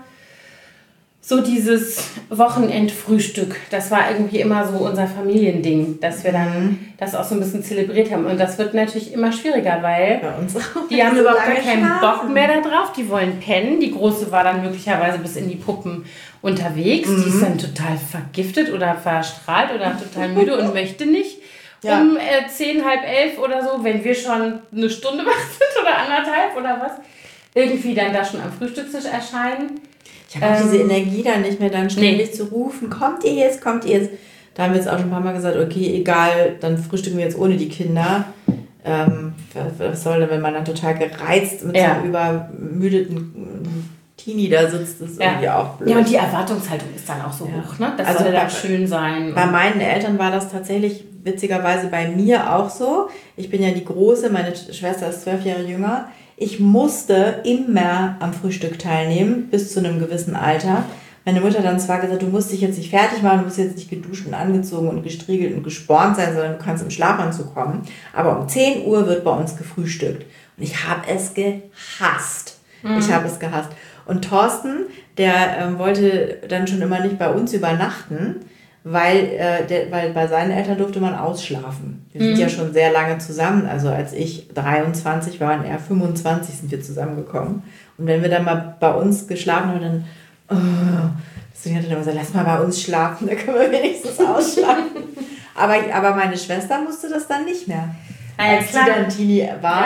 So dieses Wochenendfrühstück, das war irgendwie immer so unser Familiending, dass wir dann mhm. das auch so ein bisschen zelebriert haben. Und das wird natürlich immer schwieriger, weil bei uns auch die haben so überhaupt gar keinen schlafen. Bock mehr da drauf. Die wollen pennen. Die Große war dann möglicherweise bis in die Puppen unterwegs. Mhm. Die ist dann total vergiftet oder verstrahlt oder total müde und möchte nicht. Ja. Um äh, zehn, halb elf oder so, wenn wir schon eine Stunde wach sind oder anderthalb oder was, irgendwie dann da schon am Frühstückstisch erscheinen. Ich habe auch ähm, diese Energie dann nicht mehr, dann ständig nee. zu rufen, kommt ihr jetzt, kommt ihr jetzt. Da haben wir jetzt auch schon ein paar Mal gesagt, okay, egal, dann frühstücken wir jetzt ohne die Kinder. Ähm, was soll denn, wenn man dann total gereizt mit ja. so einem übermüdeten Teenie da sitzt, das ist ja. irgendwie auch blöd. Ja, und die Erwartungshaltung ist dann auch so ja. hoch, ne? Das also soll dann schön sein. Bei meinen Eltern war das tatsächlich witzigerweise bei mir auch so. Ich bin ja die Große, meine Schwester ist zwölf Jahre jünger. Ich musste immer am Frühstück teilnehmen, bis zu einem gewissen Alter. Meine Mutter dann zwar gesagt, du musst dich jetzt nicht fertig machen, du musst jetzt nicht geduscht und angezogen und gestriegelt und gespornt sein, sondern du kannst im Schlafanzug kommen. Aber um zehn Uhr wird bei uns gefrühstückt. Und ich habe es gehasst. Mhm. Ich habe es gehasst. Und Thorsten, der ähm, wollte dann schon immer nicht bei uns übernachten, weil, äh, der, weil bei seinen Eltern durfte man ausschlafen. Wir sind mhm. ja schon sehr lange zusammen. Also als ich dreiundzwanzig war und er fünfundzwanzig, sind wir zusammengekommen. Und wenn wir dann mal bei uns geschlafen haben, dann... Oh, deswegen hat er immer gesagt, lass mal bei uns schlafen, da können wir wenigstens ausschlafen. aber, aber meine Schwester musste das dann nicht mehr, als sie dann Teenie war. Ja.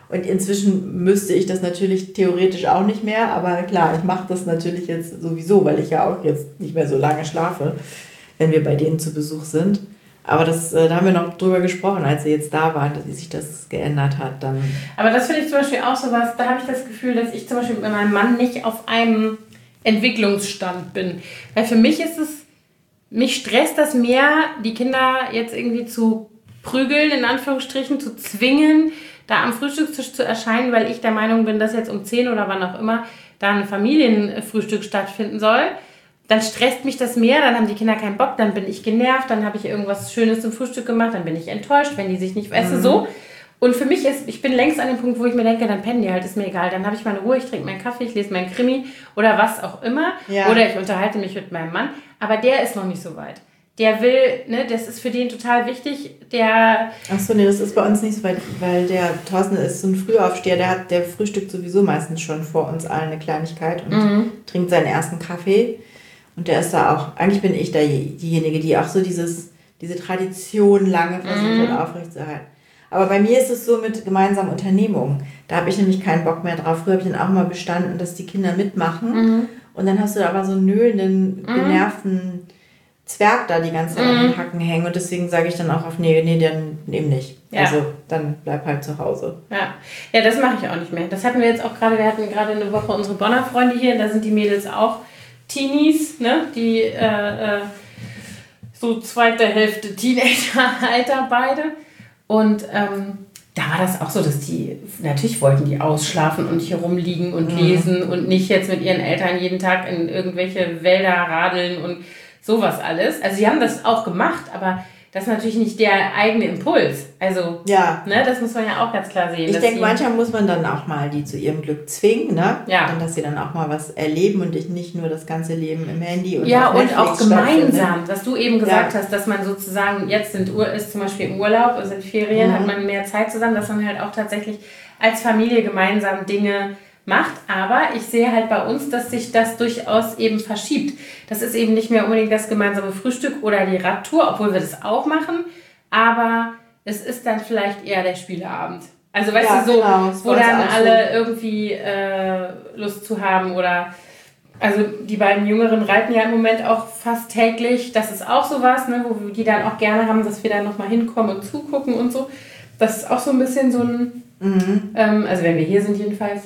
Und inzwischen müsste ich das natürlich theoretisch auch nicht mehr, aber klar, ich mache das natürlich jetzt sowieso, weil ich ja auch jetzt nicht mehr so lange schlafe, wenn wir bei denen zu Besuch sind. Aber das, äh, da haben wir noch drüber gesprochen, als sie jetzt da waren, dass sich das geändert hat. Dann. Aber das finde ich zum Beispiel auch so was, da habe ich das Gefühl, dass ich zum Beispiel mit meinem Mann nicht auf einem Entwicklungsstand bin. Weil für mich ist es, mich stresst das mehr, die Kinder jetzt irgendwie zu prügeln, in Anführungsstrichen, zu zwingen, da am Frühstückstisch zu erscheinen, weil ich der Meinung bin, dass jetzt um zehn oder wann auch immer da ein Familienfrühstück stattfinden soll. Dann stresst mich das mehr, dann haben die Kinder keinen Bock, dann bin ich genervt, dann habe ich irgendwas Schönes zum Frühstück gemacht, dann bin ich enttäuscht, wenn die sich nicht essen, mhm. so. Und für mich ist, ich bin längst an dem Punkt, wo ich mir denke, dann pennen die halt, ist mir egal. Dann habe ich meine Ruhe, ich trinke meinen Kaffee, ich lese meinen Krimi oder was auch immer. Ja. Oder ich unterhalte mich mit meinem Mann. Aber der ist noch nicht so weit. Der will, ne, das ist für den total wichtig, der... Achso, nee, das ist bei uns nicht so weit, weil der Thorsten ist so ein Frühaufsteher, der hat, der frühstückt sowieso meistens schon vor uns allen eine Kleinigkeit und mhm. trinkt seinen ersten Kaffee. Und der ist da auch, eigentlich bin ich da diejenige, die auch so dieses, diese Tradition lange versucht hat, aufrechtzuerhalten. Aber bei mir ist es so mit gemeinsamen Unternehmungen. Da habe ich nämlich keinen Bock mehr drauf. Früher habe ich dann auch mal bestanden, dass die Kinder mitmachen. Mhm. Und dann hast du da aber so einen nöhlenden, genervten Zwerg da die ganze Zeit mhm. an den Hacken hängen. Und deswegen sage ich dann auch auf, nee, nee, dann eben nicht. Ja. Also dann bleib halt zu Hause. Ja, ja, das mache ich auch nicht mehr. Das hatten wir jetzt auch gerade, wir hatten gerade eine Woche unsere Bonner Freunde hier. Da sind die Mädels auch Teenies, ne? Die äh, äh, so zweite Hälfte Teenager-Alter beide. Und ähm, da war das auch so, dass die, natürlich wollten die ausschlafen und hier rumliegen und mhm. lesen und nicht jetzt mit ihren Eltern jeden Tag in irgendwelche Wälder radeln und sowas alles. Also sie haben das auch gemacht, aber das ist natürlich nicht der eigene Impuls. Also, ja. ne, das muss man ja auch ganz klar sehen. Ich denke, manchmal muss man dann auch mal die zu ihrem Glück zwingen, ne? Ja. Und dass sie dann auch mal was erleben und nicht nur das ganze Leben im Handy und ja, und auch gemeinsam, was du eben gesagt ja. hast, dass man sozusagen, jetzt sind Ur- ist zum Beispiel im Urlaub, sind Ferien, mhm. hat man mehr Zeit zusammen, dass man halt auch tatsächlich als Familie gemeinsam Dinge macht, aber ich sehe halt bei uns, dass sich das durchaus eben verschiebt. Das ist eben nicht mehr unbedingt das gemeinsame Frühstück oder die Radtour, obwohl wir das auch machen, aber es ist dann vielleicht eher der Spieleabend. Also weißt ja, du, so, genau, wo dann alle so. irgendwie äh, Lust zu haben oder, also die beiden Jüngeren reiten ja im Moment auch fast täglich, das ist auch sowas, ne, wo die dann auch gerne haben, dass wir da nochmal hinkommen und zugucken und so. Das ist auch so ein bisschen so ein, mhm. ähm, also wenn wir hier sind jedenfalls.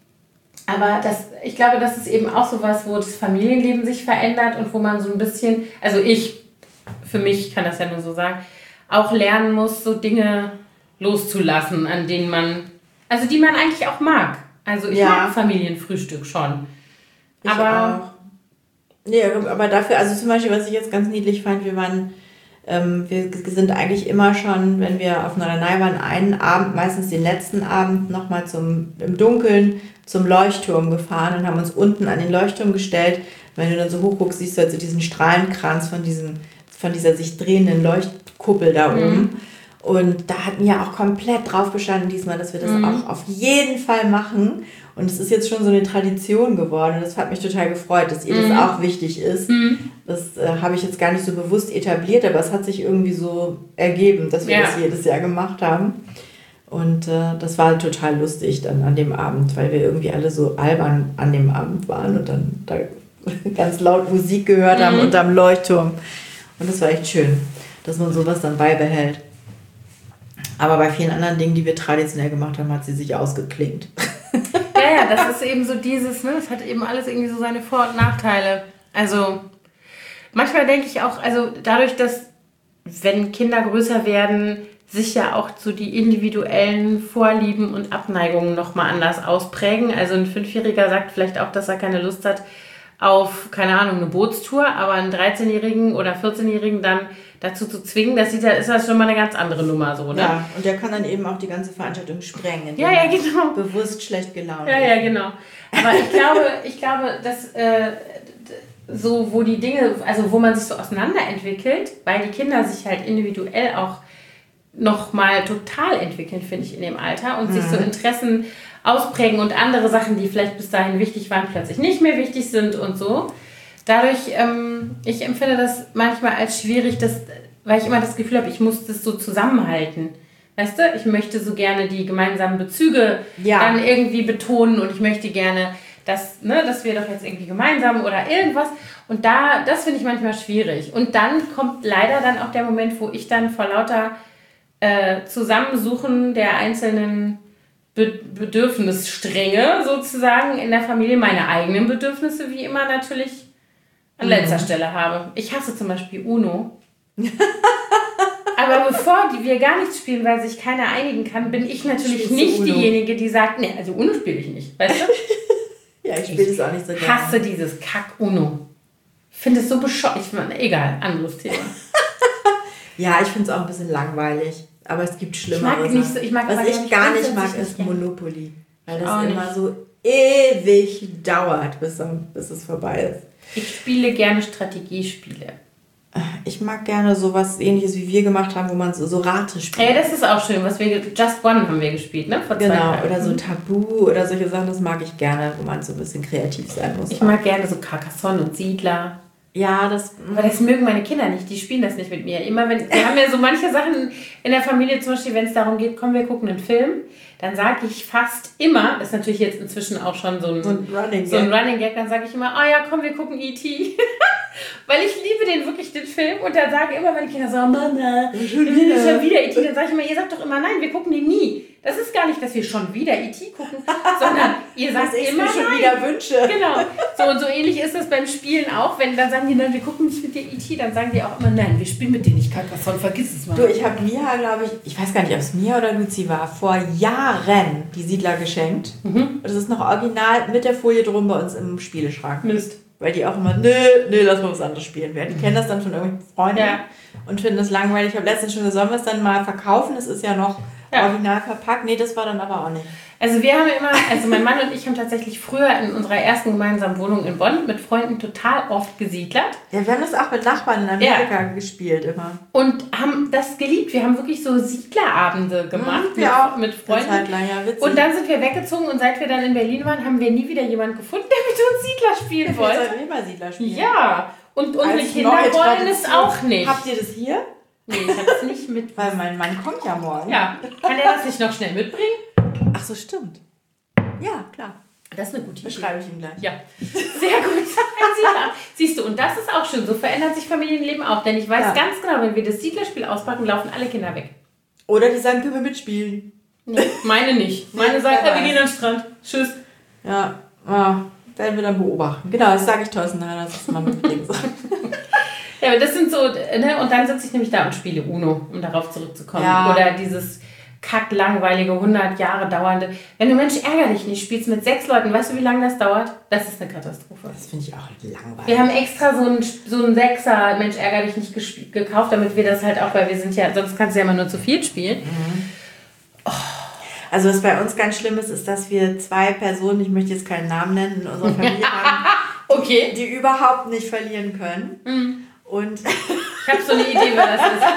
Aber das, ich glaube, das ist eben auch so was, wo das Familienleben sich verändert und wo man so ein bisschen, also ich, für mich kann das ja nur so sagen, auch lernen muss, so Dinge loszulassen, an denen man, also die man eigentlich auch mag. Also ich ja. mag Familienfrühstück schon. Ich aber auch. Nee, aber dafür, also zum Beispiel, was ich jetzt ganz niedlich fand, wir waren, ähm, wir sind eigentlich immer schon, wenn wir auf Norderney waren, einen Abend, meistens den letzten Abend, nochmal zum, im Dunkeln zum Leuchtturm gefahren und haben uns unten an den Leuchtturm gestellt. Wenn du dann so hoch guckst, siehst du halt so diesen Strahlenkranz von, diesem, von dieser sich drehenden Leuchtkuppel da mhm. oben. Und da hatten wir auch komplett drauf bestanden diesmal, dass wir das mhm. auch auf jeden Fall machen. Und es ist jetzt schon so eine Tradition geworden. Und das hat mich total gefreut, dass ihr mhm. das auch wichtig ist. Mhm. Das äh, habe ich jetzt gar nicht so bewusst etabliert, aber es hat sich irgendwie so ergeben, dass wir ja. das jedes Jahr gemacht haben. Und äh, das war total lustig dann an dem Abend, weil wir irgendwie alle so albern an dem Abend waren und dann da ganz laut Musik gehört haben mhm. unterm Leuchtturm. Und das war echt schön, dass man sowas dann beibehält. Aber bei vielen anderen Dingen, die wir traditionell gemacht haben, hat sie sich ausgeklingt. Ja, ja, das ist eben so dieses, ne, das hat eben alles irgendwie so seine Vor- und Nachteile. Also manchmal denke ich auch, also dadurch, dass wenn Kinder größer werden, sich ja auch so die individuellen Vorlieben und Abneigungen nochmal anders ausprägen. Also ein Fünfjähriger sagt vielleicht auch, dass er keine Lust hat auf, keine Ahnung, eine Bootstour, aber einen dreizehnjährigen oder vierzehnjährigen dann dazu zu zwingen, das sieht, ist das schon mal eine ganz andere Nummer so, ne? Ja, und der kann dann eben auch die ganze Veranstaltung sprengen, ja, ja, genau. bewusst schlecht gelaunt Ja, ja, genau. Aber ich glaube, ich glaube, dass äh, so, wo die Dinge, also wo man sich so auseinanderentwickelt, weil die Kinder sich halt individuell auch nochmal total entwickeln, finde ich, in dem Alter und mhm. sich so Interessen ausprägen und andere Sachen, die vielleicht bis dahin wichtig waren, plötzlich nicht mehr wichtig sind und so. Dadurch, ähm, ich empfinde das manchmal als schwierig, dass, weil ich immer das Gefühl habe, ich muss das so zusammenhalten. Weißt du, ich möchte so gerne die gemeinsamen Bezüge ja. dann irgendwie betonen und ich möchte gerne, dass, ne, dass wir doch jetzt irgendwie gemeinsam oder irgendwas. Und da, das finde ich manchmal schwierig. Und dann kommt leider dann auch der Moment, wo ich dann vor lauter äh, Zusammensuchen der einzelnen Be- Bedürfnisstränge sozusagen in der Familie meine eigenen Bedürfnisse wie immer natürlich an letzter mhm. Stelle habe. Ich hasse zum Beispiel Uno. Aber bevor die, wir gar nichts spielen, weil sich keiner einigen kann, bin ich natürlich nicht diejenige, die sagt, nee, also Uno spiele ich nicht, weißt du? Ja, ich spiele es auch nicht so gerne. Ich hasse dieses Kack-Uno. Ich finde es so bescheuert. Ich meine, egal, anderes Thema. Ja, ich finde es auch ein bisschen langweilig. Aber es gibt Schlimmere. Ich mag nicht so, ich mag Was ich gar nicht mag, ist Monopoly. Weil das immer so ewig dauert, bis, bis es vorbei ist. Ich spiele gerne Strategiespiele. Ich mag gerne sowas Ähnliches, wie wir gemacht haben, wo man so, so Rate spielt. Ja, das ist auch schön. Was wir, Just One haben wir gespielt, ne? Vor zwei genau, Tagen. Oder so Tabu oder solche Sachen, das mag ich gerne, wo man so ein bisschen kreativ sein muss. Ich mag gerne so Carcassonne und Siedler. Ja, das... Aber das mögen meine Kinder nicht, die spielen das nicht mit mir. Immer wenn, wir haben ja so manche Sachen in der Familie, zum Beispiel, wenn es darum geht, komm, wir gucken einen Film, dann sage ich fast immer, das ist natürlich jetzt inzwischen auch schon so ein, so ein Running Gag, so ein Running Gag, dann sage ich immer, oh ja, komm, wir gucken E T Weil ich liebe den wirklich, den Film. Und dann sagen immer meine Kinder so, Mama, wir sind schon wieder E T Dann sage ich immer, ihr sagt doch immer, nein, wir gucken den nie. Das ist gar nicht, dass wir schon wieder E T gucken, sondern ihr sagt ich immer mir schon nein. wieder wünsche. Genau. So und so ähnlich ist das beim Spielen auch. Wenn dann sagen die, nein, wir gucken nicht mit dir E T dann sagen die auch immer, nein, wir spielen mit dir nicht Carcassonne, vergiss es mal. Du, ich habe Mia, glaube ich, ich weiß gar nicht, ob es Mia oder Luzi war, vor Jahren die Siedler geschenkt. Mhm. Das ist noch original mit der Folie drum bei uns im Spieleschrank. Mist. Weil die auch immer, nö, nö, lass mal was anderes spielen. Die mhm. kennen das dann von irgendwelchen Freunden ja. und finden das langweilig. Ich habe letztens schon gesagt, sollen wir es dann mal verkaufen? Es ist ja noch ja. original verpackt. Nee, das war dann aber auch nicht. Also wir haben immer, also mein Mann und ich haben tatsächlich früher in unserer ersten gemeinsamen Wohnung in Bonn mit Freunden total oft gesiedlert. Ja, wir haben das auch mit Nachbarn in Amerika ja. gespielt immer. Und haben das geliebt. Wir haben wirklich so Siedlerabende gemacht mhm, ja, mit, mit Freunden. Halt lang, ja, witzig. Und dann sind wir weggezogen und seit wir dann in Berlin waren, haben wir nie wieder jemanden gefunden, der mit uns Siedler spielen ja, wollte. Wir sollten immer Siedler spielen. Ja, und unsere Kinder wollen es auch nicht. Habt ihr das hier? Nee, ich habe es nicht mit. Weil mein Mann kommt ja morgen. Ja, kann er das nicht noch schnell mitbringen? Ach so, stimmt. Ja, klar. Das ist eine gute Idee. Beschreibe ich ihm gleich. Ja, sehr gut. Siehst du, und das ist auch schön. So verändert sich Familienleben auch. Denn ich weiß ja. ganz genau, wenn wir das Siedlerspiel auspacken, laufen alle Kinder weg. Oder die sagen, können wir mitspielen? Nee, meine nicht. Meine sagen, ja, wir gehen an den Strand. Tschüss. Ja, ja, werden wir dann beobachten. Genau, das sage ich Thorsten, dass ich es mal mitkriegen soll. Ja, aber das sind so, ne, und dann sitze ich nämlich da und spiele Uno, um darauf zurückzukommen. Ja. Oder dieses kacklangweilige, hundert Jahre dauernde. Wenn du Mensch, ärger dich nicht, spielst mit sechs Leuten, weißt du, wie lange das dauert? Das ist eine Katastrophe. Das finde ich auch langweilig. Wir haben extra so einen, so einen Sechser, Mensch, ärger dich nicht gesp- gekauft, damit wir das halt auch, weil wir sind ja, sonst kannst du ja immer nur zu viel spielen. Mhm. Oh. Also was bei uns ganz schlimm ist, ist, dass wir zwei Personen, ich möchte jetzt keinen Namen nennen, in unserer Familie haben, okay. die, die überhaupt nicht verlieren können. Mhm. Und ich habe so eine Idee, wer das ist.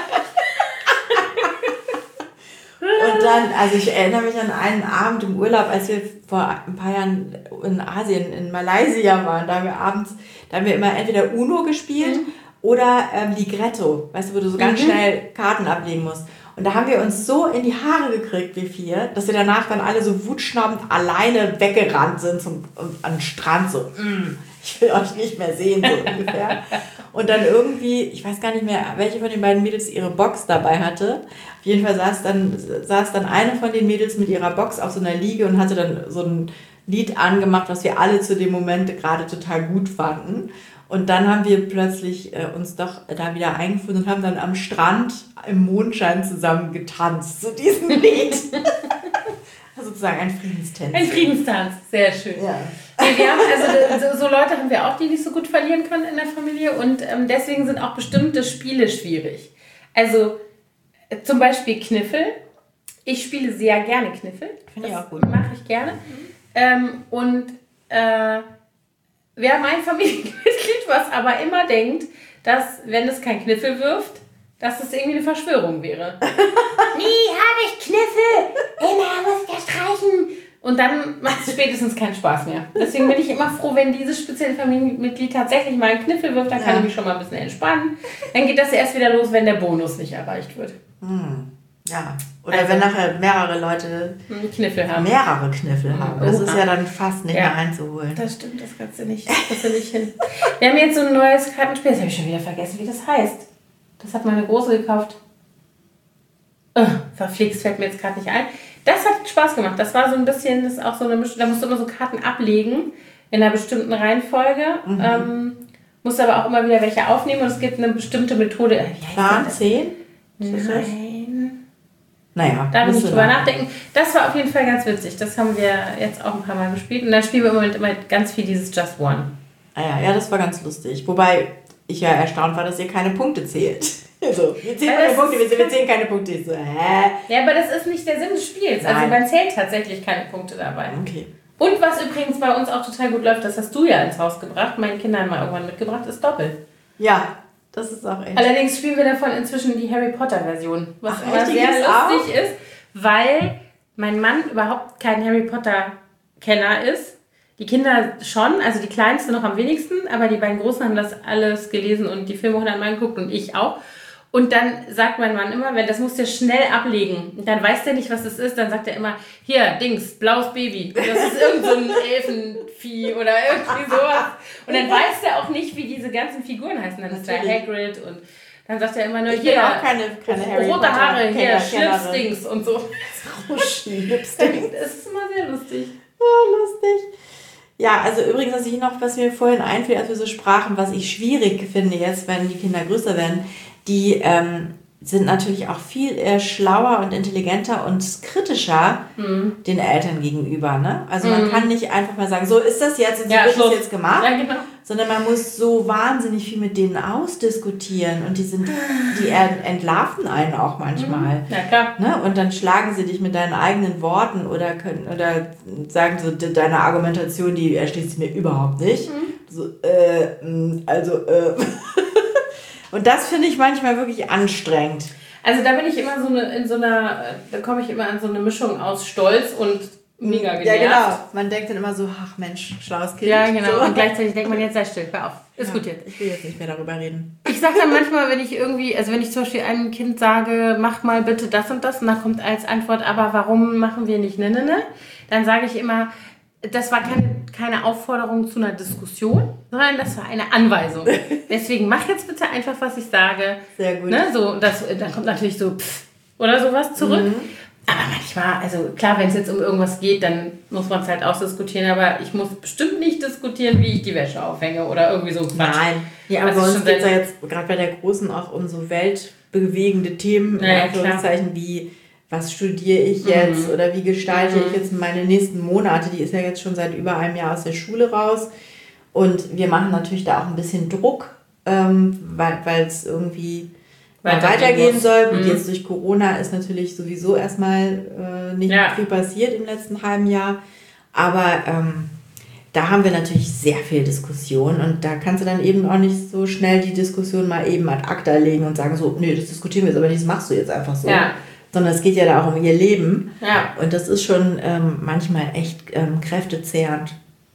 Und dann, also ich erinnere mich an einen Abend im Urlaub, als wir vor ein paar Jahren in Asien, in Malaysia waren, da haben wir abends, da haben wir immer entweder Uno gespielt mhm. oder ähm, Ligretto, weißt du, wo du so ganz mhm. schnell Karten ablegen musst. Und da haben wir uns so in die Haare gekriegt, wir vier, dass wir danach dann alle so wutschnaubend alleine weggerannt sind zum, an den Strand, so, mm, ich will euch nicht mehr sehen, so ungefähr. Und dann irgendwie, ich weiß gar nicht mehr, welche von den beiden Mädels ihre Box dabei hatte. Auf jeden Fall saß dann, saß dann eine von den Mädels mit ihrer Box auf so einer Liege und hatte dann so ein Lied angemacht, was wir alle zu dem Moment gerade total gut fanden. Und dann haben wir plötzlich äh, uns doch da wieder eingefunden und haben dann am Strand im Mondschein zusammen getanzt zu diesem Lied. Sozusagen ein Friedenstanz. Ein Friedenstanz, sehr schön. Ja. Nee, wir haben also so, so Leute haben wir auch, die nicht so gut verlieren können in der Familie und ähm, deswegen sind auch bestimmte Spiele schwierig. Also äh, zum Beispiel Kniffel. Ich spiele sehr gerne Kniffel. Finde ich auch gut. Mache ich gerne. Mhm. Ähm, und äh, wir haben ein Familienmitglied, was aber immer denkt, dass, wenn es kein Kniffel wirft, dass es irgendwie eine Verschwörung wäre. Nie habe ich Kniffel! Immer muss ich ja streichen! Und dann macht es spätestens keinen Spaß mehr. Deswegen bin ich immer froh, wenn dieses spezielle Familienmitglied tatsächlich mal einen Kniffel wirft, dann kann ja. ich mich schon mal ein bisschen entspannen. Dann geht das erst wieder los, wenn der Bonus nicht erreicht wird. Hm. Ja, oder also, wenn nachher mehrere Leute Kniffel haben. mehrere Kniffel haben. Das oh, ist ja dann fast nicht ja. mehr einzuholen. Das stimmt, das kannst du nicht, das kannst du nicht hin. Wir haben jetzt so ein neues Kartenspiel, das habe ich schon wieder vergessen, wie das heißt. Das hat meine Große gekauft. Oh, verflixt, fällt mir jetzt gerade nicht ein. Das hat Spaß gemacht. Das war so ein bisschen, das ist auch so eine Mischung, da musst du immer so Karten ablegen in einer bestimmten Reihenfolge. Mhm. Ähm, musst aber auch immer wieder welche aufnehmen und es gibt eine bestimmte Methode. Plan zehn? Nein. Naja, da muss ich drüber nachdenken. Das war auf jeden Fall ganz witzig. Das haben wir jetzt auch ein paar Mal gespielt. Und dann spielen wir im Moment immer ganz viel dieses Just One. Ah ja, ja, das war ganz lustig. Wobei ich ja erstaunt war, dass ihr keine Punkte zählt. Also, wir zählen keine Punkte, wir, wir zählen keine Punkte. Ich so, hä? Ja, aber das ist nicht der Sinn des Spiels. Nein. Also man zählt tatsächlich keine Punkte dabei. Okay. Und was übrigens bei uns auch total gut läuft, das hast du ja ins Haus gebracht, meinen Kindern mal irgendwann mitgebracht, ist Doppel. Ja, das ist auch echt. Allerdings spielen wir davon inzwischen die Harry Potter Version, was Ach, immer sehr lustig auch? ist, weil mein Mann überhaupt kein Harry Potter Kenner ist. Die Kinder schon, also die Kleinste noch am wenigsten, aber die beiden Großen haben das alles gelesen und die Filme hundertmal geguckt und ich auch. Und dann sagt mein Mann immer, wenn das musst du schnell ablegen. Und dann weiß der nicht, was das ist. Dann sagt er immer, hier, Dings, blaues Baby. Und das ist irgend so ein Elfenvieh oder irgendwie sowas. Und dann weiß der auch nicht, wie diese ganzen Figuren heißen. Dann ist da Hagrid und dann sagt er immer nur, ich hier, auch keine, keine Harry rote Haare, hier, Kenner, Schlipsdings und so. Schlipsdings. Das ist immer sehr lustig. Oh, lustig. Ja, also übrigens, was ich noch, was mir vorhin einfiel, als wir so sprachen, was ich schwierig finde jetzt, wenn die Kinder größer werden, die ähm, sind natürlich auch viel äh, schlauer und intelligenter und kritischer mhm. den Eltern gegenüber. Ne? Also mhm. man kann nicht einfach mal sagen, so ist das jetzt, und so ja, wird das jetzt gemacht, ja, genau. sondern man muss so wahnsinnig viel mit denen ausdiskutieren und die sind, die entlarven einen auch manchmal. Mhm. Ja, klar. Ne? Und dann schlagen sie dich mit deinen eigenen Worten oder können oder sagen so, deine Argumentation, die erschließt sich mir überhaupt nicht. Mhm. So, äh, also, äh. Und das finde ich manchmal wirklich anstrengend. Also da bin ich immer so eine, in so einer, da komme ich immer in so eine Mischung aus Stolz und mega genervt. Ja, genau. Man denkt dann immer so, ach Mensch, schlaues Kind. Ja, genau. So. Und gleichzeitig denkt man, jetzt sei still, hör auf. Ist ja, gut jetzt. Ich will jetzt nicht mehr darüber reden. Ich sage dann manchmal, wenn ich irgendwie, also wenn ich zum Beispiel einem Kind sage, mach mal bitte das und das, und dann kommt als Antwort, aber warum machen wir nicht ne, ne, ne? Dann sage ich immer, das war keine, keine Aufforderung zu einer Diskussion, sondern das war eine Anweisung. Deswegen mach jetzt bitte einfach, was ich sage. Sehr gut. Ne, so, das, dann kommt natürlich so pff oder sowas zurück. Mhm. Aber manchmal, also klar, wenn es jetzt um irgendwas geht, dann muss man es halt ausdiskutieren, aber ich muss bestimmt nicht diskutieren, wie ich die Wäsche aufhänge oder irgendwie so Quatsch. Nein, ja, aber es geht ja jetzt gerade bei der Großen auch um so weltbewegende Themen, ja, in Anführungszeichen, wie was studiere ich jetzt mhm. oder wie gestalte mhm. ich jetzt meine nächsten Monate. Die ist ja jetzt schon seit über einem Jahr aus der Schule raus und wir machen natürlich da auch ein bisschen Druck, ähm, weil es irgendwie Weiter weitergehen muss. soll. Und mhm. jetzt durch Corona ist natürlich sowieso erstmal äh, nicht ja. viel passiert im letzten halben Jahr. Aber ähm, da haben wir natürlich sehr viel Diskussion und da kannst du dann eben auch nicht so schnell die Diskussion mal eben ad acta legen und sagen so, nee, das diskutieren wir jetzt, aber das machst du jetzt einfach so. Ja. Sondern es geht ja da auch um ihr Leben. Ja. Und das ist schon ähm, manchmal echt ähm, kräftezehrend.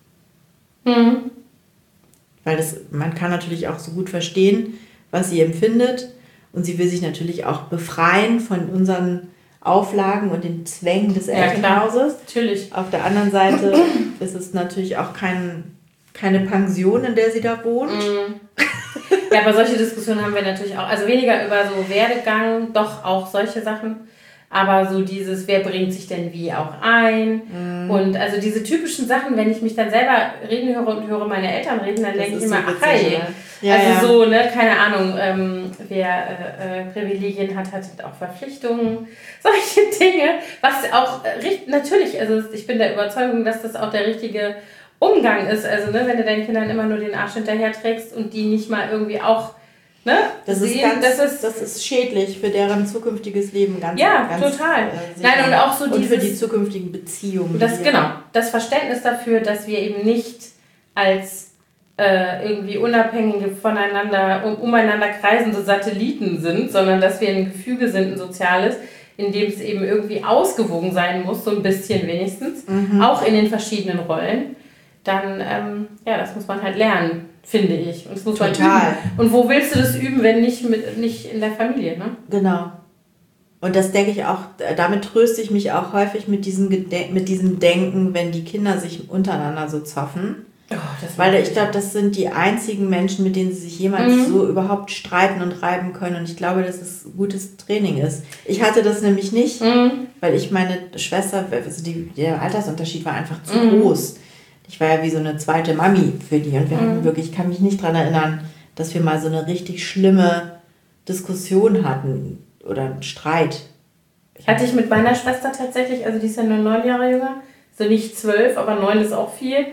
Mhm. Weil das, man kann natürlich auch so gut verstehen, was sie empfindet. Und sie will sich natürlich auch befreien von unseren Auflagen und den Zwängen des Elternhauses. Ja, natürlich. Auf der anderen Seite ist es natürlich auch kein, keine Pension, in der sie da wohnt. Mhm. Ja, aber solche Diskussionen haben wir natürlich auch. Also weniger über so Werdegang, doch auch solche Sachen. Aber so dieses, wer bringt sich denn wie auch ein? Mm. Und also diese typischen Sachen, wenn ich mich dann selber reden höre und höre meine Eltern reden, dann denke ich immer, so ach hey. Ja, also ja. so, ne, keine Ahnung, ähm, wer äh, äh, Privilegien hat, hat auch Verpflichtungen, solche Dinge. Was auch äh, natürlich, also ich bin der Überzeugung, dass das auch der richtige Umgang ist. Also ne, wenn du deinen Kindern immer nur den Arsch hinterher trägst und die nicht mal irgendwie auch Ne? Das, sehen, ist ganz, das, ist, das ist schädlich für deren zukünftiges Leben. Ganz, ja, ganz total. Äh, Nein, und auch so und dieses, für die zukünftigen Beziehungen. Das, genau, das Verständnis dafür, dass wir eben nicht als äh, irgendwie unabhängige, voneinander, um, umeinander kreisende Satelliten sind, sondern dass wir ein Gefüge sind, ein soziales, in dem es eben irgendwie ausgewogen sein muss, so ein bisschen wenigstens, mhm. auch in den verschiedenen Rollen. Dann, ähm, ja, das muss man halt lernen, finde ich. Und das muss Total. man üben. Und wo willst du das üben, wenn nicht, mit, nicht in der Familie, ne? Genau. Und das denke ich auch, damit tröste ich mich auch häufig mit diesem, Gede- mit diesem Denken, wenn die Kinder sich untereinander so zoffen. Oh, das Weil ich glaube, das sind die einzigen Menschen, mit denen sie sich jemals mhm. so überhaupt streiten und reiben können. Und ich glaube, dass es gutes Training ist. Ich hatte das nämlich nicht, mhm. weil ich meine Schwester, also die, der Altersunterschied war einfach zu mhm. groß. Ich war ja wie so eine zweite Mami für die. Und wir mhm. hatten wirklich, ich kann mich nicht daran erinnern, dass wir mal so eine richtig schlimme Diskussion hatten. Oder ein Streit. Ich Hatte ich mit meiner Schwester tatsächlich, also die ist ja nur neun Jahre jünger, so nicht zwölf, aber neun ist auch viel,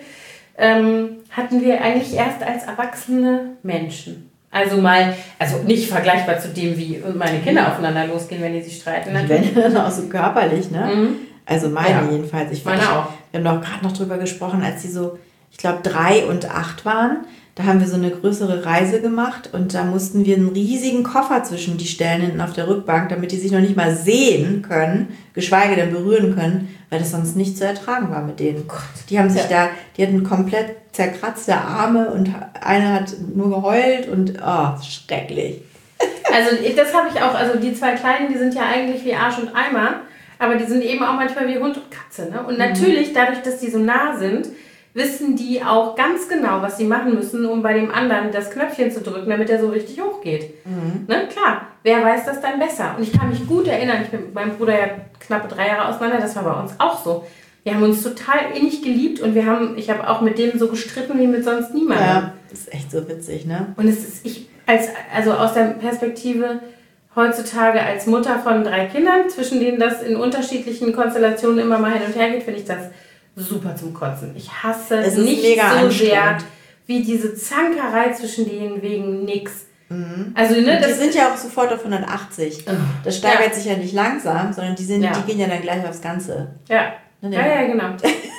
ähm, hatten wir eigentlich erst als erwachsene Menschen. Also mal, also nicht vergleichbar zu dem, wie meine Kinder aufeinander losgehen, wenn die sich streiten. Die werden dann auch so körperlich, ne? Mhm. Also meine ja. jedenfalls. Ich, meine ich, auch. Wir haben doch gerade noch drüber gesprochen, als die so, ich glaube, drei und acht waren. Da haben wir so eine größere Reise gemacht und da mussten wir einen riesigen Koffer zwischen die stellen hinten auf der Rückbank, damit die sich noch nicht mal sehen können, geschweige denn berühren können, weil das sonst nicht zu ertragen war mit denen. Gott, die haben sich ja. da, die hatten komplett zerkratzte Arme und einer hat nur geheult und oh, schrecklich. Also das habe ich auch, also die zwei Kleinen, die sind ja eigentlich wie Arsch und Eimer, aber die sind eben auch manchmal wie Hund und Katze. Ne? Und natürlich, dadurch, dass die so nah sind, wissen die auch ganz genau, was sie machen müssen, um bei dem anderen das Knöpfchen zu drücken, damit er so richtig hoch geht. Mhm. Ne? Klar, wer weiß das dann besser? Und ich kann mich gut erinnern, ich bin mit meinem Bruder ja knappe drei Jahre auseinander, das war bei uns auch so. Wir haben uns total innig geliebt und wir haben, ich habe auch mit dem so gestritten wie mit sonst niemandem. Ja, das ist echt so witzig, ne? Und es ist, ich, als, also aus der Perspektive heutzutage als Mutter von drei Kindern, zwischen denen das in unterschiedlichen Konstellationen immer mal hin und her geht, finde ich das super zum Kotzen. Ich hasse es nicht so sehr wie diese Zankerei zwischen denen wegen nix. Mhm. Also, ne, das die sind ja auch sofort auf hundertachtzig. Oh. Das steigert ja. sich ja nicht langsam, sondern die, sind, ja. die gehen ja dann gleich aufs Ganze. Ja, ne, ja, ja, genau.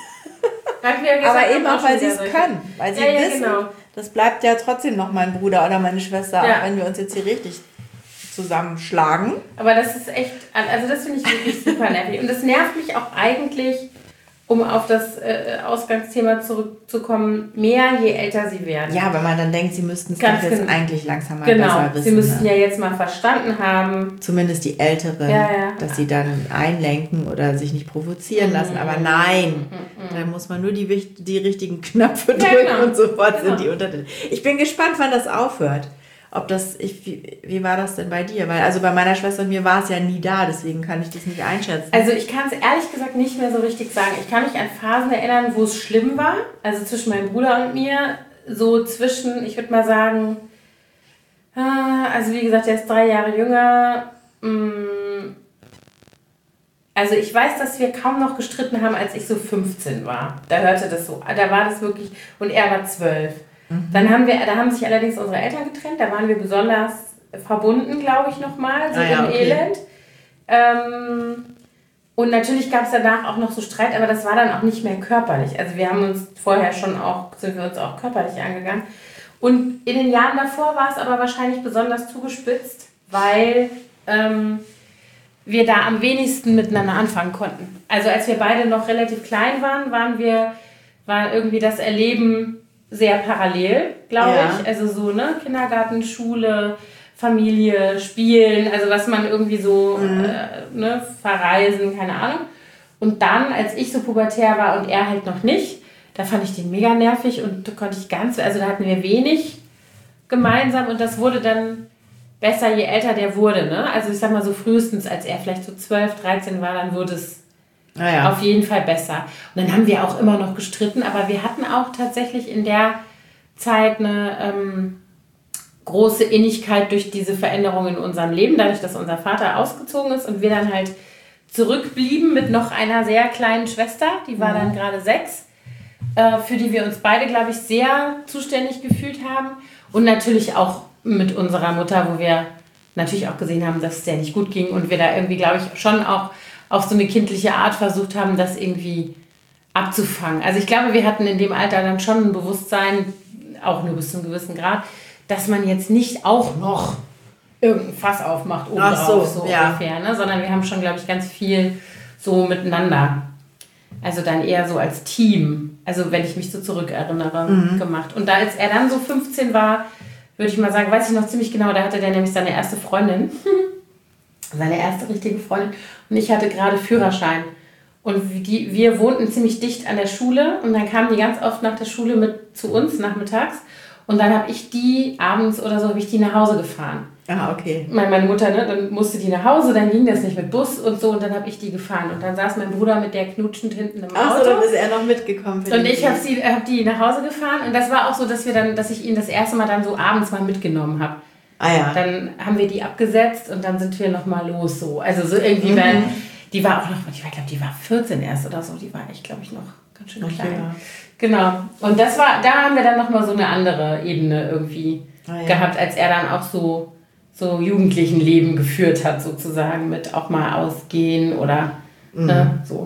gesagt, aber eben auch, weil sie es können. Weil sie ja, ja, wissen, genau. das bleibt ja trotzdem noch mein Bruder oder meine Schwester, ja. auch wenn wir uns jetzt hier richtig zusammenschlagen. Aber das ist echt, also das finde ich wirklich super nervig. Und das nervt mich auch eigentlich, um auf das äh, Ausgangsthema zurückzukommen, mehr je älter sie werden. Ja, weil man dann denkt, sie müssten es doch jetzt genau. eigentlich langsam mal genau. besser wissen. Sie müssten ne? ja jetzt mal verstanden haben. Zumindest die Älteren, ja, ja. dass sie dann einlenken oder sich nicht provozieren mhm. lassen. Aber nein, mhm. da muss man nur die, die richtigen Knöpfe drücken ja, genau. und sofort genau. sind die Untertitel. Ich bin gespannt, wann das aufhört. Ob das, ich, wie, wie war das denn bei dir? Weil, also bei meiner Schwester und mir war es ja nie da, deswegen kann ich das nicht einschätzen. Also ich kann es ehrlich gesagt nicht mehr so richtig sagen. Ich kann mich an Phasen erinnern, wo es schlimm war. Also zwischen meinem Bruder und mir. So zwischen, ich würde mal sagen, also wie gesagt, der ist drei Jahre jünger. Also ich weiß, dass wir kaum noch gestritten haben, als ich so fünfzehn war. Da hörte das so, da war das wirklich, und er war zwölf. Dann haben wir, da haben sich allerdings unsere Eltern getrennt, da waren wir besonders verbunden, glaube ich, nochmal, so ah, ja, im okay. Elend. Ähm, und natürlich gab es danach auch noch so Streit, aber das war dann auch nicht mehr körperlich. Also wir haben uns vorher schon auch, sind wir uns auch körperlich angegangen. Und in den Jahren davor war es aber wahrscheinlich besonders zugespitzt, weil ähm, wir da am wenigsten miteinander anfangen konnten. Also als wir beide noch relativ klein waren, waren wir, war irgendwie das Erleben sehr parallel, glaube ja. ich. Also so, ne, Kindergarten, Schule, Familie, Spielen, also was man irgendwie so, mhm. äh, ne, verreisen, keine Ahnung. Und dann, als ich so pubertär war und er halt noch nicht, da fand ich den mega nervig und da konnte ich ganz, also da hatten wir wenig gemeinsam und das wurde dann besser, je älter der wurde, ne? Also ich sag mal so frühestens, als er vielleicht so zwölf, dreizehn war, dann wurde es Ah ja. auf jeden Fall besser. Und dann haben wir auch immer noch gestritten, aber wir hatten auch tatsächlich in der Zeit eine ähm, große Innigkeit durch diese Veränderung in unserem Leben, dadurch, dass unser Vater ausgezogen ist und wir dann halt zurückblieben mit noch einer sehr kleinen Schwester, die war mhm. dann gerade sechs, äh, für die wir uns beide, glaube ich, sehr zuständig gefühlt haben. Und natürlich auch mit unserer Mutter, wo wir natürlich auch gesehen haben, dass es der nicht gut ging und wir da irgendwie, glaube ich, schon auch auf so eine kindliche Art versucht haben, das irgendwie abzufangen. Also ich glaube, wir hatten in dem Alter dann schon ein Bewusstsein, auch nur bis zu einem gewissen Grad, dass man jetzt nicht auch noch irgendein Fass aufmacht oben drauf, so, so ja. ungefähr, ne? Sondern wir haben schon, glaube ich, ganz viel so miteinander, also dann eher so als Team, also wenn ich mich so zurückerinnere, mhm. gemacht. Und da als er dann so fünfzehn war, würde ich mal sagen, weiß ich noch ziemlich genau, da hatte der nämlich seine erste Freundin. seine erste richtige Freundin. Und ich hatte gerade Führerschein. Und die, wir wohnten ziemlich dicht an der Schule. Und dann kamen die ganz oft nach der Schule mit zu uns nachmittags. Und dann habe ich die abends oder so, habe ich die nach Hause gefahren. Ah, okay. Meine, meine Mutter, ne, dann musste die nach Hause, dann ging das nicht mit Bus und so. Und dann habe ich die gefahren. Und dann saß mein Bruder mit der knutschend hinten im Auto. Ach so, dann ist er noch mitgekommen. Und ich habe hab die nach Hause gefahren. Und das war auch so, dass wir dann, dass ich ihn das erste Mal dann so abends mal mitgenommen habe. Ah ja. Dann haben wir die abgesetzt und dann sind wir nochmal los so. Also so irgendwie, mhm. weil die war auch noch, ich glaube, die war vierzehn erst oder so. Die war echt, glaube ich, noch ganz schön okay, klein. Ja. Genau. Und das war, da haben wir dann nochmal so eine andere Ebene irgendwie ah, ja. gehabt, als er dann auch so, so Jugendlichenleben geführt hat, sozusagen, mit auch mal ausgehen oder mhm. ne, so.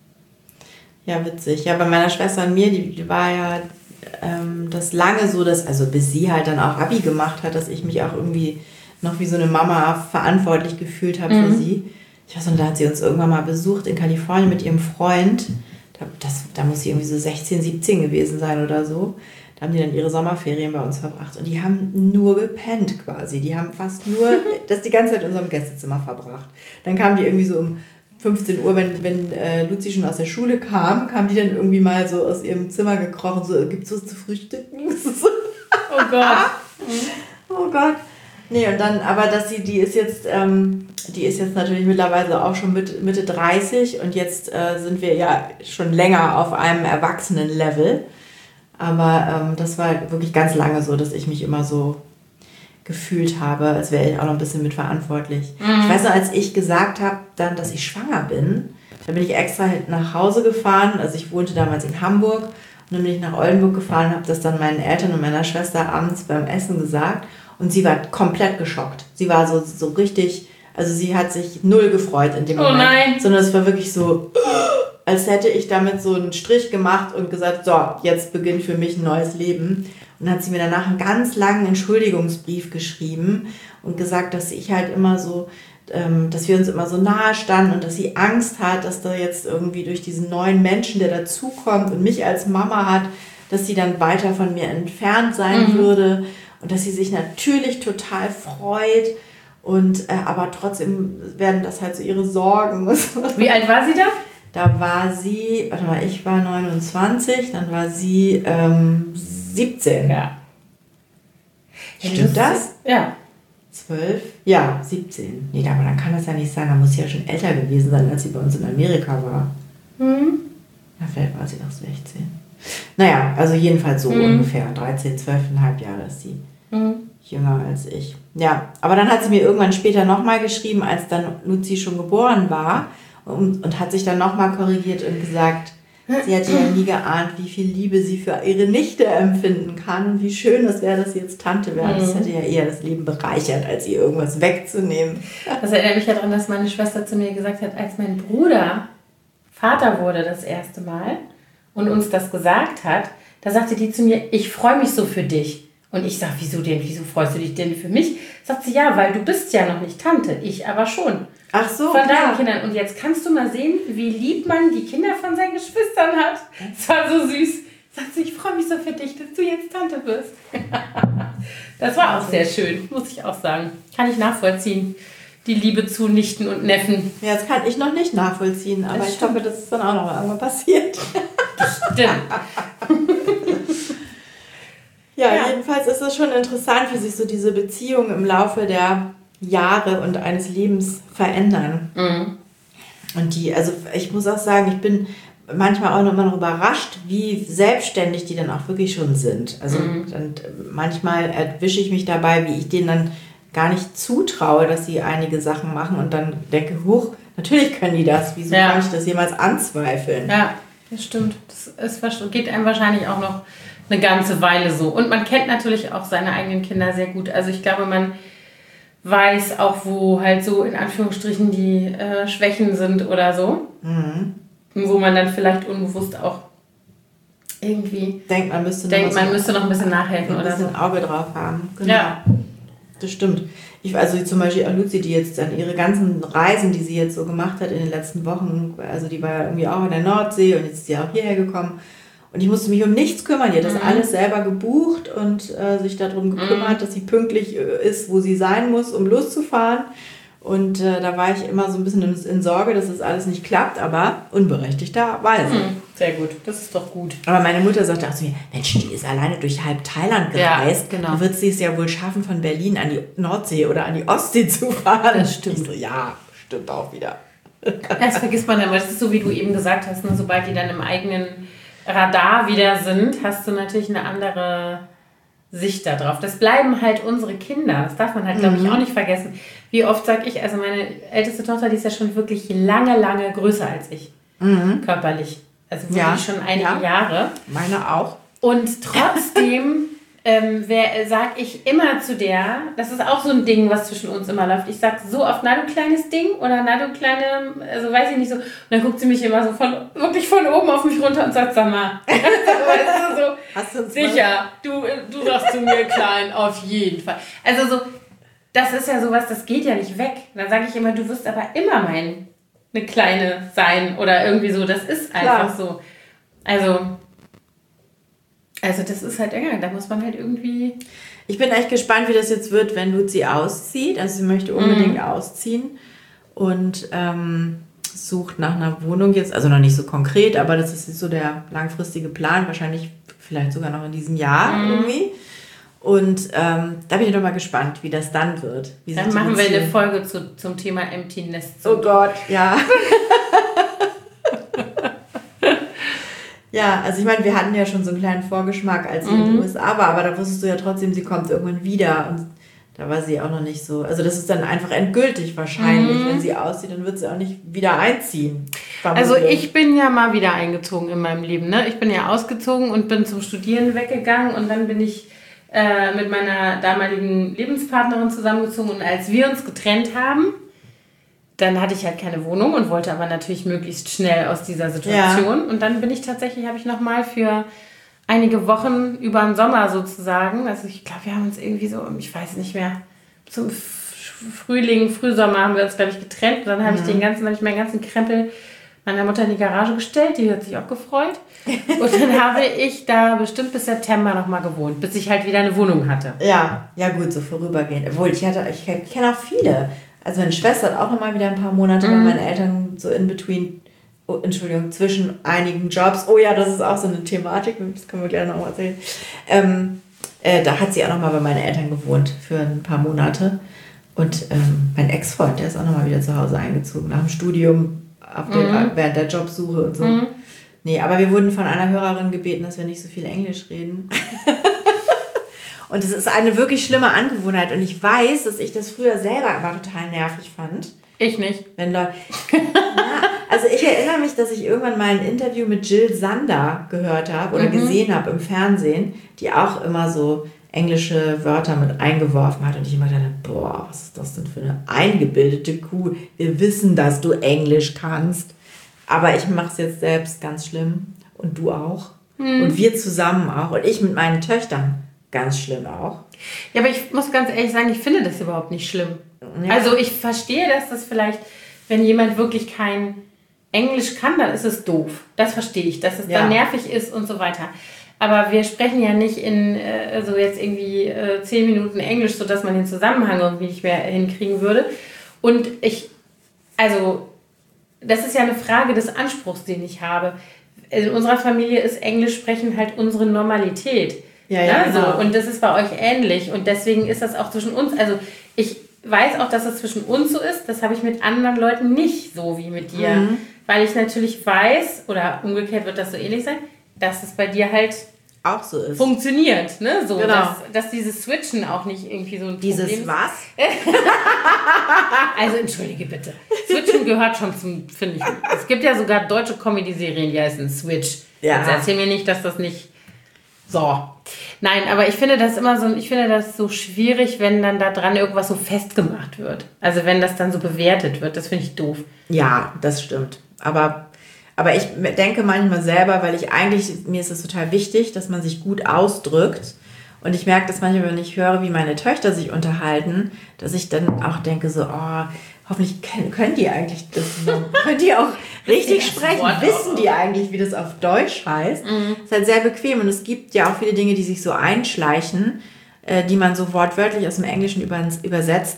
Ja, witzig. Ja, bei meiner Schwester und mir, die, die war ja ähm, das lange so, dass, also bis sie halt dann auch Abi gemacht hat, dass ich mich auch irgendwie noch wie so eine Mama verantwortlich gefühlt habe mhm. für sie. Ich weiß nicht, da hat sie uns irgendwann mal besucht in Kalifornien mit ihrem Freund. Da, das, da muss sie irgendwie so sechzehn, siebzehn gewesen sein oder so. Da haben die dann ihre Sommerferien bei uns verbracht. Und die haben nur gepennt quasi. Die haben fast nur das die ganze Zeit in unserem Gästezimmer verbracht. Dann kamen die irgendwie so um fünfzehn Uhr, wenn, wenn äh, Luzi schon aus der Schule kam, kam die dann irgendwie mal so aus ihrem Zimmer gekrochen, so, gibt's was zu frühstücken? Oh Gott. Oh Gott. Nee, und dann, aber dass sie, die ist jetzt, ähm, die ist jetzt natürlich mittlerweile auch schon mit, Mitte dreißig und jetzt äh, sind wir ja schon länger auf einem Erwachsenen-Level. Aber ähm, das war wirklich ganz lange so, dass ich mich immer so gefühlt habe, als wäre ich auch noch ein bisschen mitverantwortlich. Mhm. Ich weiß noch, als ich gesagt habe, dann, dass ich schwanger bin, da bin ich extra nach Hause gefahren. Also ich wohnte damals in Hamburg und dann bin ich nach Oldenburg gefahren, habe das dann meinen Eltern und meiner Schwester abends beim Essen gesagt und sie war komplett geschockt. Sie war so, so richtig, also sie hat sich null gefreut in dem oh Moment, nein. sondern es war wirklich so, als hätte ich damit so einen Strich gemacht und gesagt, so, jetzt beginnt für mich ein neues Leben. Und dann hat sie mir danach einen ganz langen Entschuldigungsbrief geschrieben und gesagt, dass ich halt immer so, ähm, dass wir uns immer so nahe standen und dass sie Angst hat, dass da jetzt irgendwie durch diesen neuen Menschen, der dazukommt und mich als Mama hat, dass sie dann weiter von mir entfernt sein mhm. würde und dass sie sich natürlich total freut. Und, äh, aber trotzdem werden das halt so ihre Sorgen. Wie alt war sie da? Da war sie, warte mal, ich war neunundzwanzig, dann war sie ähm, siebzehn. Ja. Stimmt das? Ja. zwölf? Ja, siebzehn. Nee, aber dann kann das ja nicht sein. Dann muss sie ja schon älter gewesen sein, als sie bei uns in Amerika war. Mhm. Na, vielleicht war sie noch sechzehn. Naja, also jedenfalls so mhm. ungefähr. dreizehn, zwölf Komma fünf Jahre ist sie. Mhm. Jünger als ich. Ja, aber dann hat sie mir irgendwann später nochmal geschrieben, als dann Luzi schon geboren war und, und hat sich dann nochmal korrigiert und gesagt, sie hätte ja nie geahnt, wie viel Liebe sie für ihre Nichte empfinden kann und wie schön es wäre, dass sie jetzt Tante wäre. Mhm. Das hätte ja eher das Leben bereichert, als ihr irgendwas wegzunehmen. Das erinnert mich ja daran, dass meine Schwester zu mir gesagt hat, als mein Bruder Vater wurde das erste Mal und uns das gesagt hat, da sagte die zu mir, ich freue mich so für dich. Und ich sage, wieso denn? Wieso freust du dich denn für mich? Sagt sie, ja, weil du bist ja noch nicht Tante, ich aber schon. Ach so, von deinen Kindern. Und jetzt kannst du mal sehen, wie lieb man die Kinder von seinen Geschwistern hat. Es war so süß. Sagt sie, ich freue mich so für dich, dass du jetzt Tante wirst. Das war auch sehr schön, muss ich auch sagen. Kann ich nachvollziehen, die Liebe zu Nichten und Neffen. Ja, das kann ich noch nicht nachvollziehen, aber das ich stimmt. hoffe, dass es dann auch noch mal irgendwann passiert. Stimmt. Ja, ja, jedenfalls ist es schon interessant, wie sich so diese Beziehungen im Laufe der Jahre und eines Lebens verändern. Mhm. Und die, also ich muss auch sagen, ich bin manchmal auch noch mal noch überrascht, wie selbstständig die dann auch wirklich schon sind. Also mhm. und manchmal erwische ich mich dabei, wie ich denen dann gar nicht zutraue, dass sie einige Sachen machen und dann denke, huch, natürlich können die das. Wieso ja. kann ich das jemals anzweifeln? Ja, das stimmt. Das ist, geht einem wahrscheinlich auch noch eine ganze Weile so. Und man kennt natürlich auch seine eigenen Kinder sehr gut. Also ich glaube, man weiß auch, wo halt so in Anführungsstrichen die äh, Schwächen sind oder so. Mhm. Wo man dann vielleicht unbewusst auch irgendwie denkt, man müsste, denkt, noch, man müsste noch ein bisschen nachhelfen ein oder so. Ein Auge drauf haben. Genau. Ja. Das stimmt. Ich, also zum Beispiel auch Luzi, die jetzt dann ihre ganzen Reisen, die sie jetzt so gemacht hat in den letzten Wochen, also die war ja irgendwie auch in der Nordsee und jetzt ist sie auch hierher gekommen. Und ich musste mich um nichts kümmern. Die hat das mhm. alles selber gebucht und äh, sich darum gekümmert, mhm. dass sie pünktlich ist, wo sie sein muss, um loszufahren. Und äh, da war ich immer so ein bisschen in, in Sorge, dass das alles nicht klappt, aber unberechtigterweise. Mhm. Sehr gut, das ist doch gut. Aber meine Mutter sagte auch zu mir, Mensch, die ist alleine durch halb Thailand gereist. Ja, genau. Du würdest sie es ja wohl schaffen, von Berlin an die Nordsee oder an die Ostsee zu fahren. Das stimmt. Ich so, ja, stimmt auch wieder. Das vergisst man immer. Das ist so, wie du eben gesagt hast, ne? Sobald die dann im eigenen Radar wieder sind, hast du natürlich eine andere Sicht darauf. Das bleiben halt unsere Kinder. Das darf man halt, glaube ich, Mhm. auch nicht vergessen. Wie oft sage ich, also meine älteste Tochter, die ist ja schon wirklich lange, lange größer als ich. Mhm. Körperlich. Also wirklich Ja, schon einige ja. Jahre. Meine auch. Und trotzdem ähm, sage ich immer zu der, das ist auch so ein Ding, was zwischen uns immer läuft. Ich sage so oft, na du kleines Ding oder na du kleine, also weiß ich nicht so. Und dann guckt sie mich immer so von, wirklich von oben auf mich runter und sagt, sag mal, weißt du, so, Hast du uns sicher, du, du sagst zu mir klein, auf jeden Fall. Also so, das ist ja sowas, das geht ja nicht weg. Dann sage ich immer, du wirst aber immer mein eine Kleine sein oder irgendwie so. Das ist einfach Klar. so. Also, also das ist halt, ja, da muss man halt irgendwie... Ich bin echt gespannt, wie das jetzt wird, wenn Luzi auszieht. Also sie möchte unbedingt Mhm. ausziehen und ähm, sucht nach einer Wohnung jetzt. Also noch nicht so konkret, aber das ist so der langfristige Plan. Wahrscheinlich vielleicht sogar noch in diesem Jahr Mhm. irgendwie. Und ähm, da bin ich doch mal gespannt, wie das dann wird. Wie sich Dann die machen wir eine Beziehung- Folge zu, zum Thema Empty Nest. Oh Gott, ja. Ja, also ich meine, wir hatten ja schon so einen kleinen Vorgeschmack, als sie in den U S A war, aber da wusstest du ja trotzdem, sie kommt irgendwann wieder und da war sie auch noch nicht so. Also das ist dann einfach endgültig wahrscheinlich. Wenn sie auszieht, dann wird sie auch nicht wieder einziehen. Also vermutlich. ich bin ja mal wieder eingezogen in meinem Leben. Ne? Ich bin ja ausgezogen und bin zum Studieren weggegangen und dann bin ich äh, mit meiner damaligen Lebenspartnerin zusammengezogen und als wir uns getrennt haben, dann hatte ich halt keine Wohnung und wollte aber natürlich möglichst schnell aus dieser Situation. Und dann bin ich tatsächlich, habe ich nochmal für einige Wochen über den Sommer sozusagen, also ich glaube, wir haben uns irgendwie so, ich weiß nicht mehr, zum Frühling, Frühsommer haben wir uns, glaube ich, getrennt. Und dann habe ich den ganzen, habe ich meinen ganzen Krempel meiner Mutter in die Garage gestellt, die hat sich auch gefreut. Und dann habe ich da bestimmt bis September nochmal gewohnt, bis ich halt wieder eine Wohnung hatte. Ja, ja gut, so vorübergehend. Obwohl, ich hatte, ich kenne auch viele. Also meine Schwester hat auch noch mal wieder ein paar Monate bei Mhm. meinen Eltern so in between, oh, Entschuldigung, zwischen einigen Jobs. Oh ja, das ist auch so eine Thematik, das können wir gleich noch mal erzählen. Ähm, äh, da hat sie auch noch mal bei meinen Eltern gewohnt für ein paar Monate. Und ähm, mein Ex-Freund, der ist auch noch mal wieder zu Hause eingezogen, nach dem Studium, auf der, Mhm. während der Jobsuche und so. Mhm. Nee, aber wir wurden von einer Hörerin gebeten, dass wir nicht so viel Englisch reden. Und es ist eine wirklich schlimme Angewohnheit. Und ich weiß, dass ich das früher selber immer total nervig fand. Ich nicht. Wenn Leute. Ja, also ich erinnere mich, dass ich irgendwann mal ein Interview mit Jill Sander gehört habe oder Mhm. gesehen habe im Fernsehen, die auch immer so englische Wörter mit eingeworfen hat. Und ich immer dachte, boah, was ist das denn für eine eingebildete Kuh? Wir wissen, dass du Englisch kannst. Aber ich mache es jetzt selbst ganz schlimm. Und du auch. Mhm. Und wir zusammen auch. Und ich mit meinen Töchtern ganz schlimm auch. Ja, aber ich muss ganz ehrlich sagen, ich finde das überhaupt nicht schlimm. Ja. Also ich verstehe, dass das vielleicht, wenn jemand wirklich kein Englisch kann, dann ist es doof. Das verstehe ich, dass es Ja. dann nervig ist und so weiter. Aber wir sprechen ja nicht in äh, also jetzt irgendwie äh, zehn Minuten Englisch, sodass man den Zusammenhang irgendwie nicht mehr hinkriegen würde. Und ich, also das ist ja eine Frage des Anspruchs, den ich habe. In unserer Familie ist Englisch sprechen halt unsere Normalität. Ja, ja, Ne, so. genau. Und das ist bei euch ähnlich. Und deswegen ist das auch zwischen uns. Also ich weiß auch, dass das zwischen uns so ist. Das habe ich mit anderen Leuten nicht so wie mit dir. Mhm. Weil ich natürlich weiß, oder umgekehrt wird das so ähnlich sein, dass es bei dir halt Auch so ist. funktioniert. Ne? So, Genau. dass, dass dieses Switchen auch nicht irgendwie so ein Dieses Problem ist. was? Also entschuldige bitte. Switchen gehört schon zum, finde ich. Es gibt ja sogar deutsche Comedy-Serien, die heißen Switch. Ja. Jetzt erzähl mir nicht, dass das nicht so. Nein, aber ich finde das immer so, ich finde das so schwierig, wenn dann da dran irgendwas so festgemacht wird. Also wenn das dann so bewertet wird, das finde ich doof. Ja, das stimmt. Aber, aber ich denke manchmal selber, weil ich eigentlich, mir ist es total wichtig, dass man sich gut ausdrückt. Und ich merke das manchmal, wenn ich höre, wie meine Töchter sich unterhalten, dass ich dann auch denke so, oh, hoffentlich können, können die eigentlich das, können die auch richtig das sprechen, Wort wissen auch. die eigentlich, wie das auf Deutsch heißt. Mhm. Ist halt sehr bequem und es gibt ja auch viele Dinge, die sich so einschleichen, äh, die man so wortwörtlich aus dem Englischen über, übersetzt,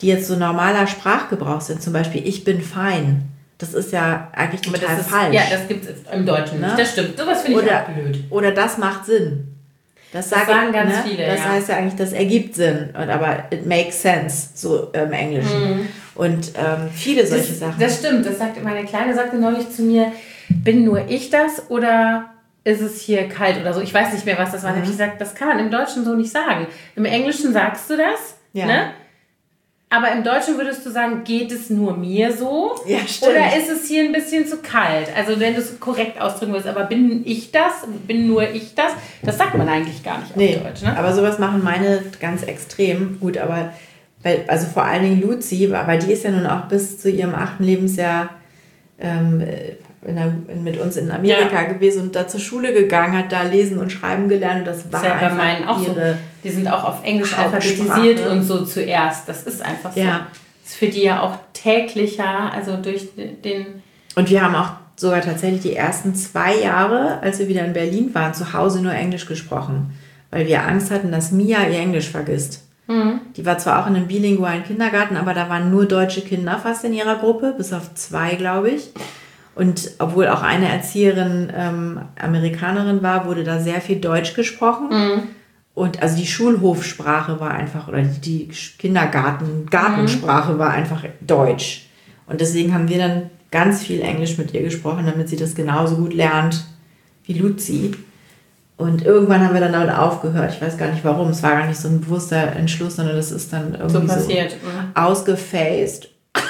die jetzt so normaler Sprachgebrauch sind, zum Beispiel ich bin fein. Das ist ja eigentlich total Aber das ist, falsch. Ja, das gibt es im Deutschen nicht. Ne? Das stimmt. Sowas finde ich oder, auch blöd. Oder das macht Sinn. Das, das sage, sagen ganz ne? viele, Das ja. heißt ja eigentlich, das ergibt Sinn. Und, aber it makes sense, so im Englischen. Mhm. Und ähm, viele solche das, Sachen. Das stimmt. Das sagt, meine Kleine sagte neulich zu mir, bin nur ich das oder ist es hier kalt oder so? Ich weiß nicht mehr, was das war. Mhm. Da habe ich gesagt, das kann man im Deutschen so nicht sagen. Im Englischen sagst du das, ja. ne? Aber im Deutschen würdest du sagen, geht es nur mir so? Ja, stimmt. Oder ist es hier ein bisschen zu kalt? Also wenn du es korrekt ausdrücken willst, aber bin ich das? Bin nur ich das? Das sagt man eigentlich gar nicht auf nee, Deutsch. Ne? Aber sowas machen meine ganz extrem. Gut, aber bei, also vor allen Dingen Luzi, aber die ist ja nun auch bis zu ihrem achten Lebensjahr ähm, in der, in, mit uns in Amerika ja. gewesen und da zur Schule gegangen, hat da lesen und schreiben gelernt. Und das war das ist ja einfach bei meinen auch ihre so. Die sind auch auf Englisch alphabetisiert und so zuerst. Das ist einfach so. Ja. Das ist für die ja auch täglicher, also durch den... Und wir haben auch sogar tatsächlich die ersten zwei Jahre, als wir wieder in Berlin waren, zu Hause nur Englisch gesprochen. Weil wir Angst hatten, dass Mia ihr Englisch vergisst. Mhm. Die war zwar auch in einem bilingualen Kindergarten, aber da waren nur deutsche Kinder fast in ihrer Gruppe, bis auf zwei, glaube ich. Und obwohl auch eine Erzieherin ähm, Amerikanerin war, wurde da sehr viel Deutsch gesprochen. Mhm. Und also die Schulhofsprache war einfach, oder die Kindergarten, Gartensprache mhm. war einfach Deutsch. Und deswegen haben wir dann ganz viel Englisch mit ihr gesprochen, damit sie das genauso gut lernt wie Luzi. Und irgendwann haben wir dann damit aufgehört. Ich weiß gar nicht warum. Es war gar nicht so ein bewusster Entschluss, sondern das ist dann irgendwie so, passiert, so mhm. ausgefaced.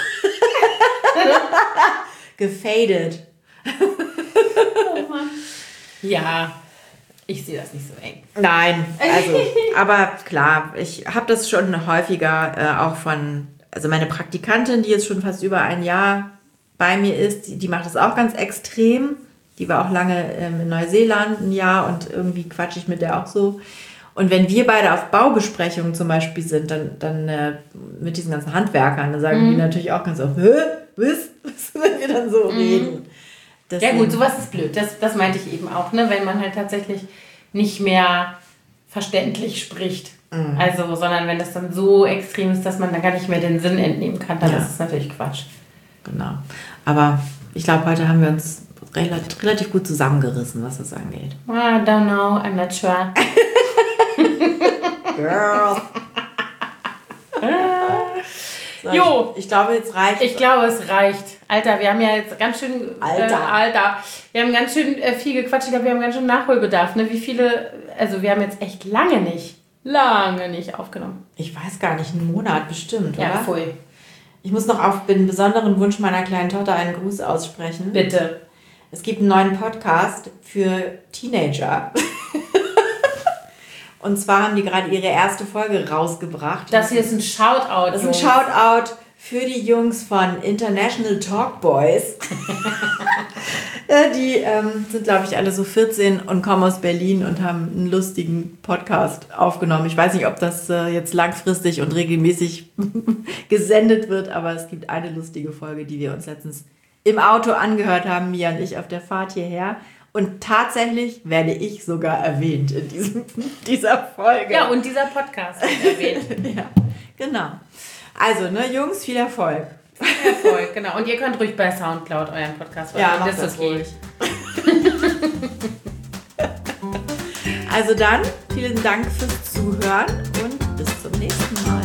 Gefadet. Oh Mann. Ja, ich sehe das nicht so eng. Nein, also, aber klar, ich habe das schon häufiger äh, auch von, also meine Praktikantin, die jetzt schon fast über ein Jahr bei mir ist, die, die macht das auch ganz extrem. Die war auch lange ähm, in Neuseeland ein Jahr und irgendwie quatsche ich mit der auch so. Und wenn wir beide auf Baubesprechungen zum Beispiel sind, dann, dann äh, mit diesen ganzen Handwerkern, dann sagen mhm. die natürlich auch ganz oft, hä, was? Wenn wir dann so mhm. reden. Deswegen. Ja gut, sowas ist blöd. Das, das meinte ich eben auch, ne? Wenn man halt tatsächlich nicht mehr verständlich spricht. Mhm. Also, sondern wenn das dann so extrem ist, dass man da gar nicht mehr den Sinn entnehmen kann, dann ja. ist es natürlich Quatsch. Genau. Aber ich glaube, heute haben wir uns relativ, relativ gut zusammengerissen, was das angeht. I don't know, I'm not sure. Girl. So, jo. Ich, ich glaube, jetzt reicht. Ich glaube, es reicht. Alter, wir haben ja jetzt ganz schön... Alter. Äh, Alter. Wir haben ganz schön äh, viel gequatscht. Ich glaube, wir haben ganz schön Nachholbedarf. Ne? Wie viele... Also, wir haben jetzt echt lange nicht, lange nicht aufgenommen. Ich weiß gar nicht, einen Monat bestimmt, oder? Ja, voll. Ich muss noch auf den besonderen Wunsch meiner kleinen Tochter einen Gruß aussprechen. Bitte. Es gibt einen neuen Podcast für Teenager. Und zwar haben die gerade ihre erste Folge rausgebracht. Das hier ist ein Shoutout. Das ist ein Shoutout für die Jungs von International Talk Boys. Die ähm, sind, glaube ich, alle so vierzehn und kommen aus Berlin und haben einen lustigen Podcast aufgenommen. Ich weiß nicht, ob das äh, jetzt langfristig und regelmäßig gesendet wird, aber es gibt eine lustige Folge, die wir uns letztens im Auto angehört haben, Mia und ich, auf der Fahrt hierher. Und tatsächlich werde ich sogar erwähnt in diesem, dieser Folge. Ja, und dieser Podcast wird erwähnt. Ja, genau. Also, ne, Jungs, viel Erfolg. Viel Erfolg, genau. Und ihr könnt ruhig bei Soundcloud euren Podcast machen. Ja, macht das, das okay. Also dann, vielen Dank fürs Zuhören und bis zum nächsten Mal.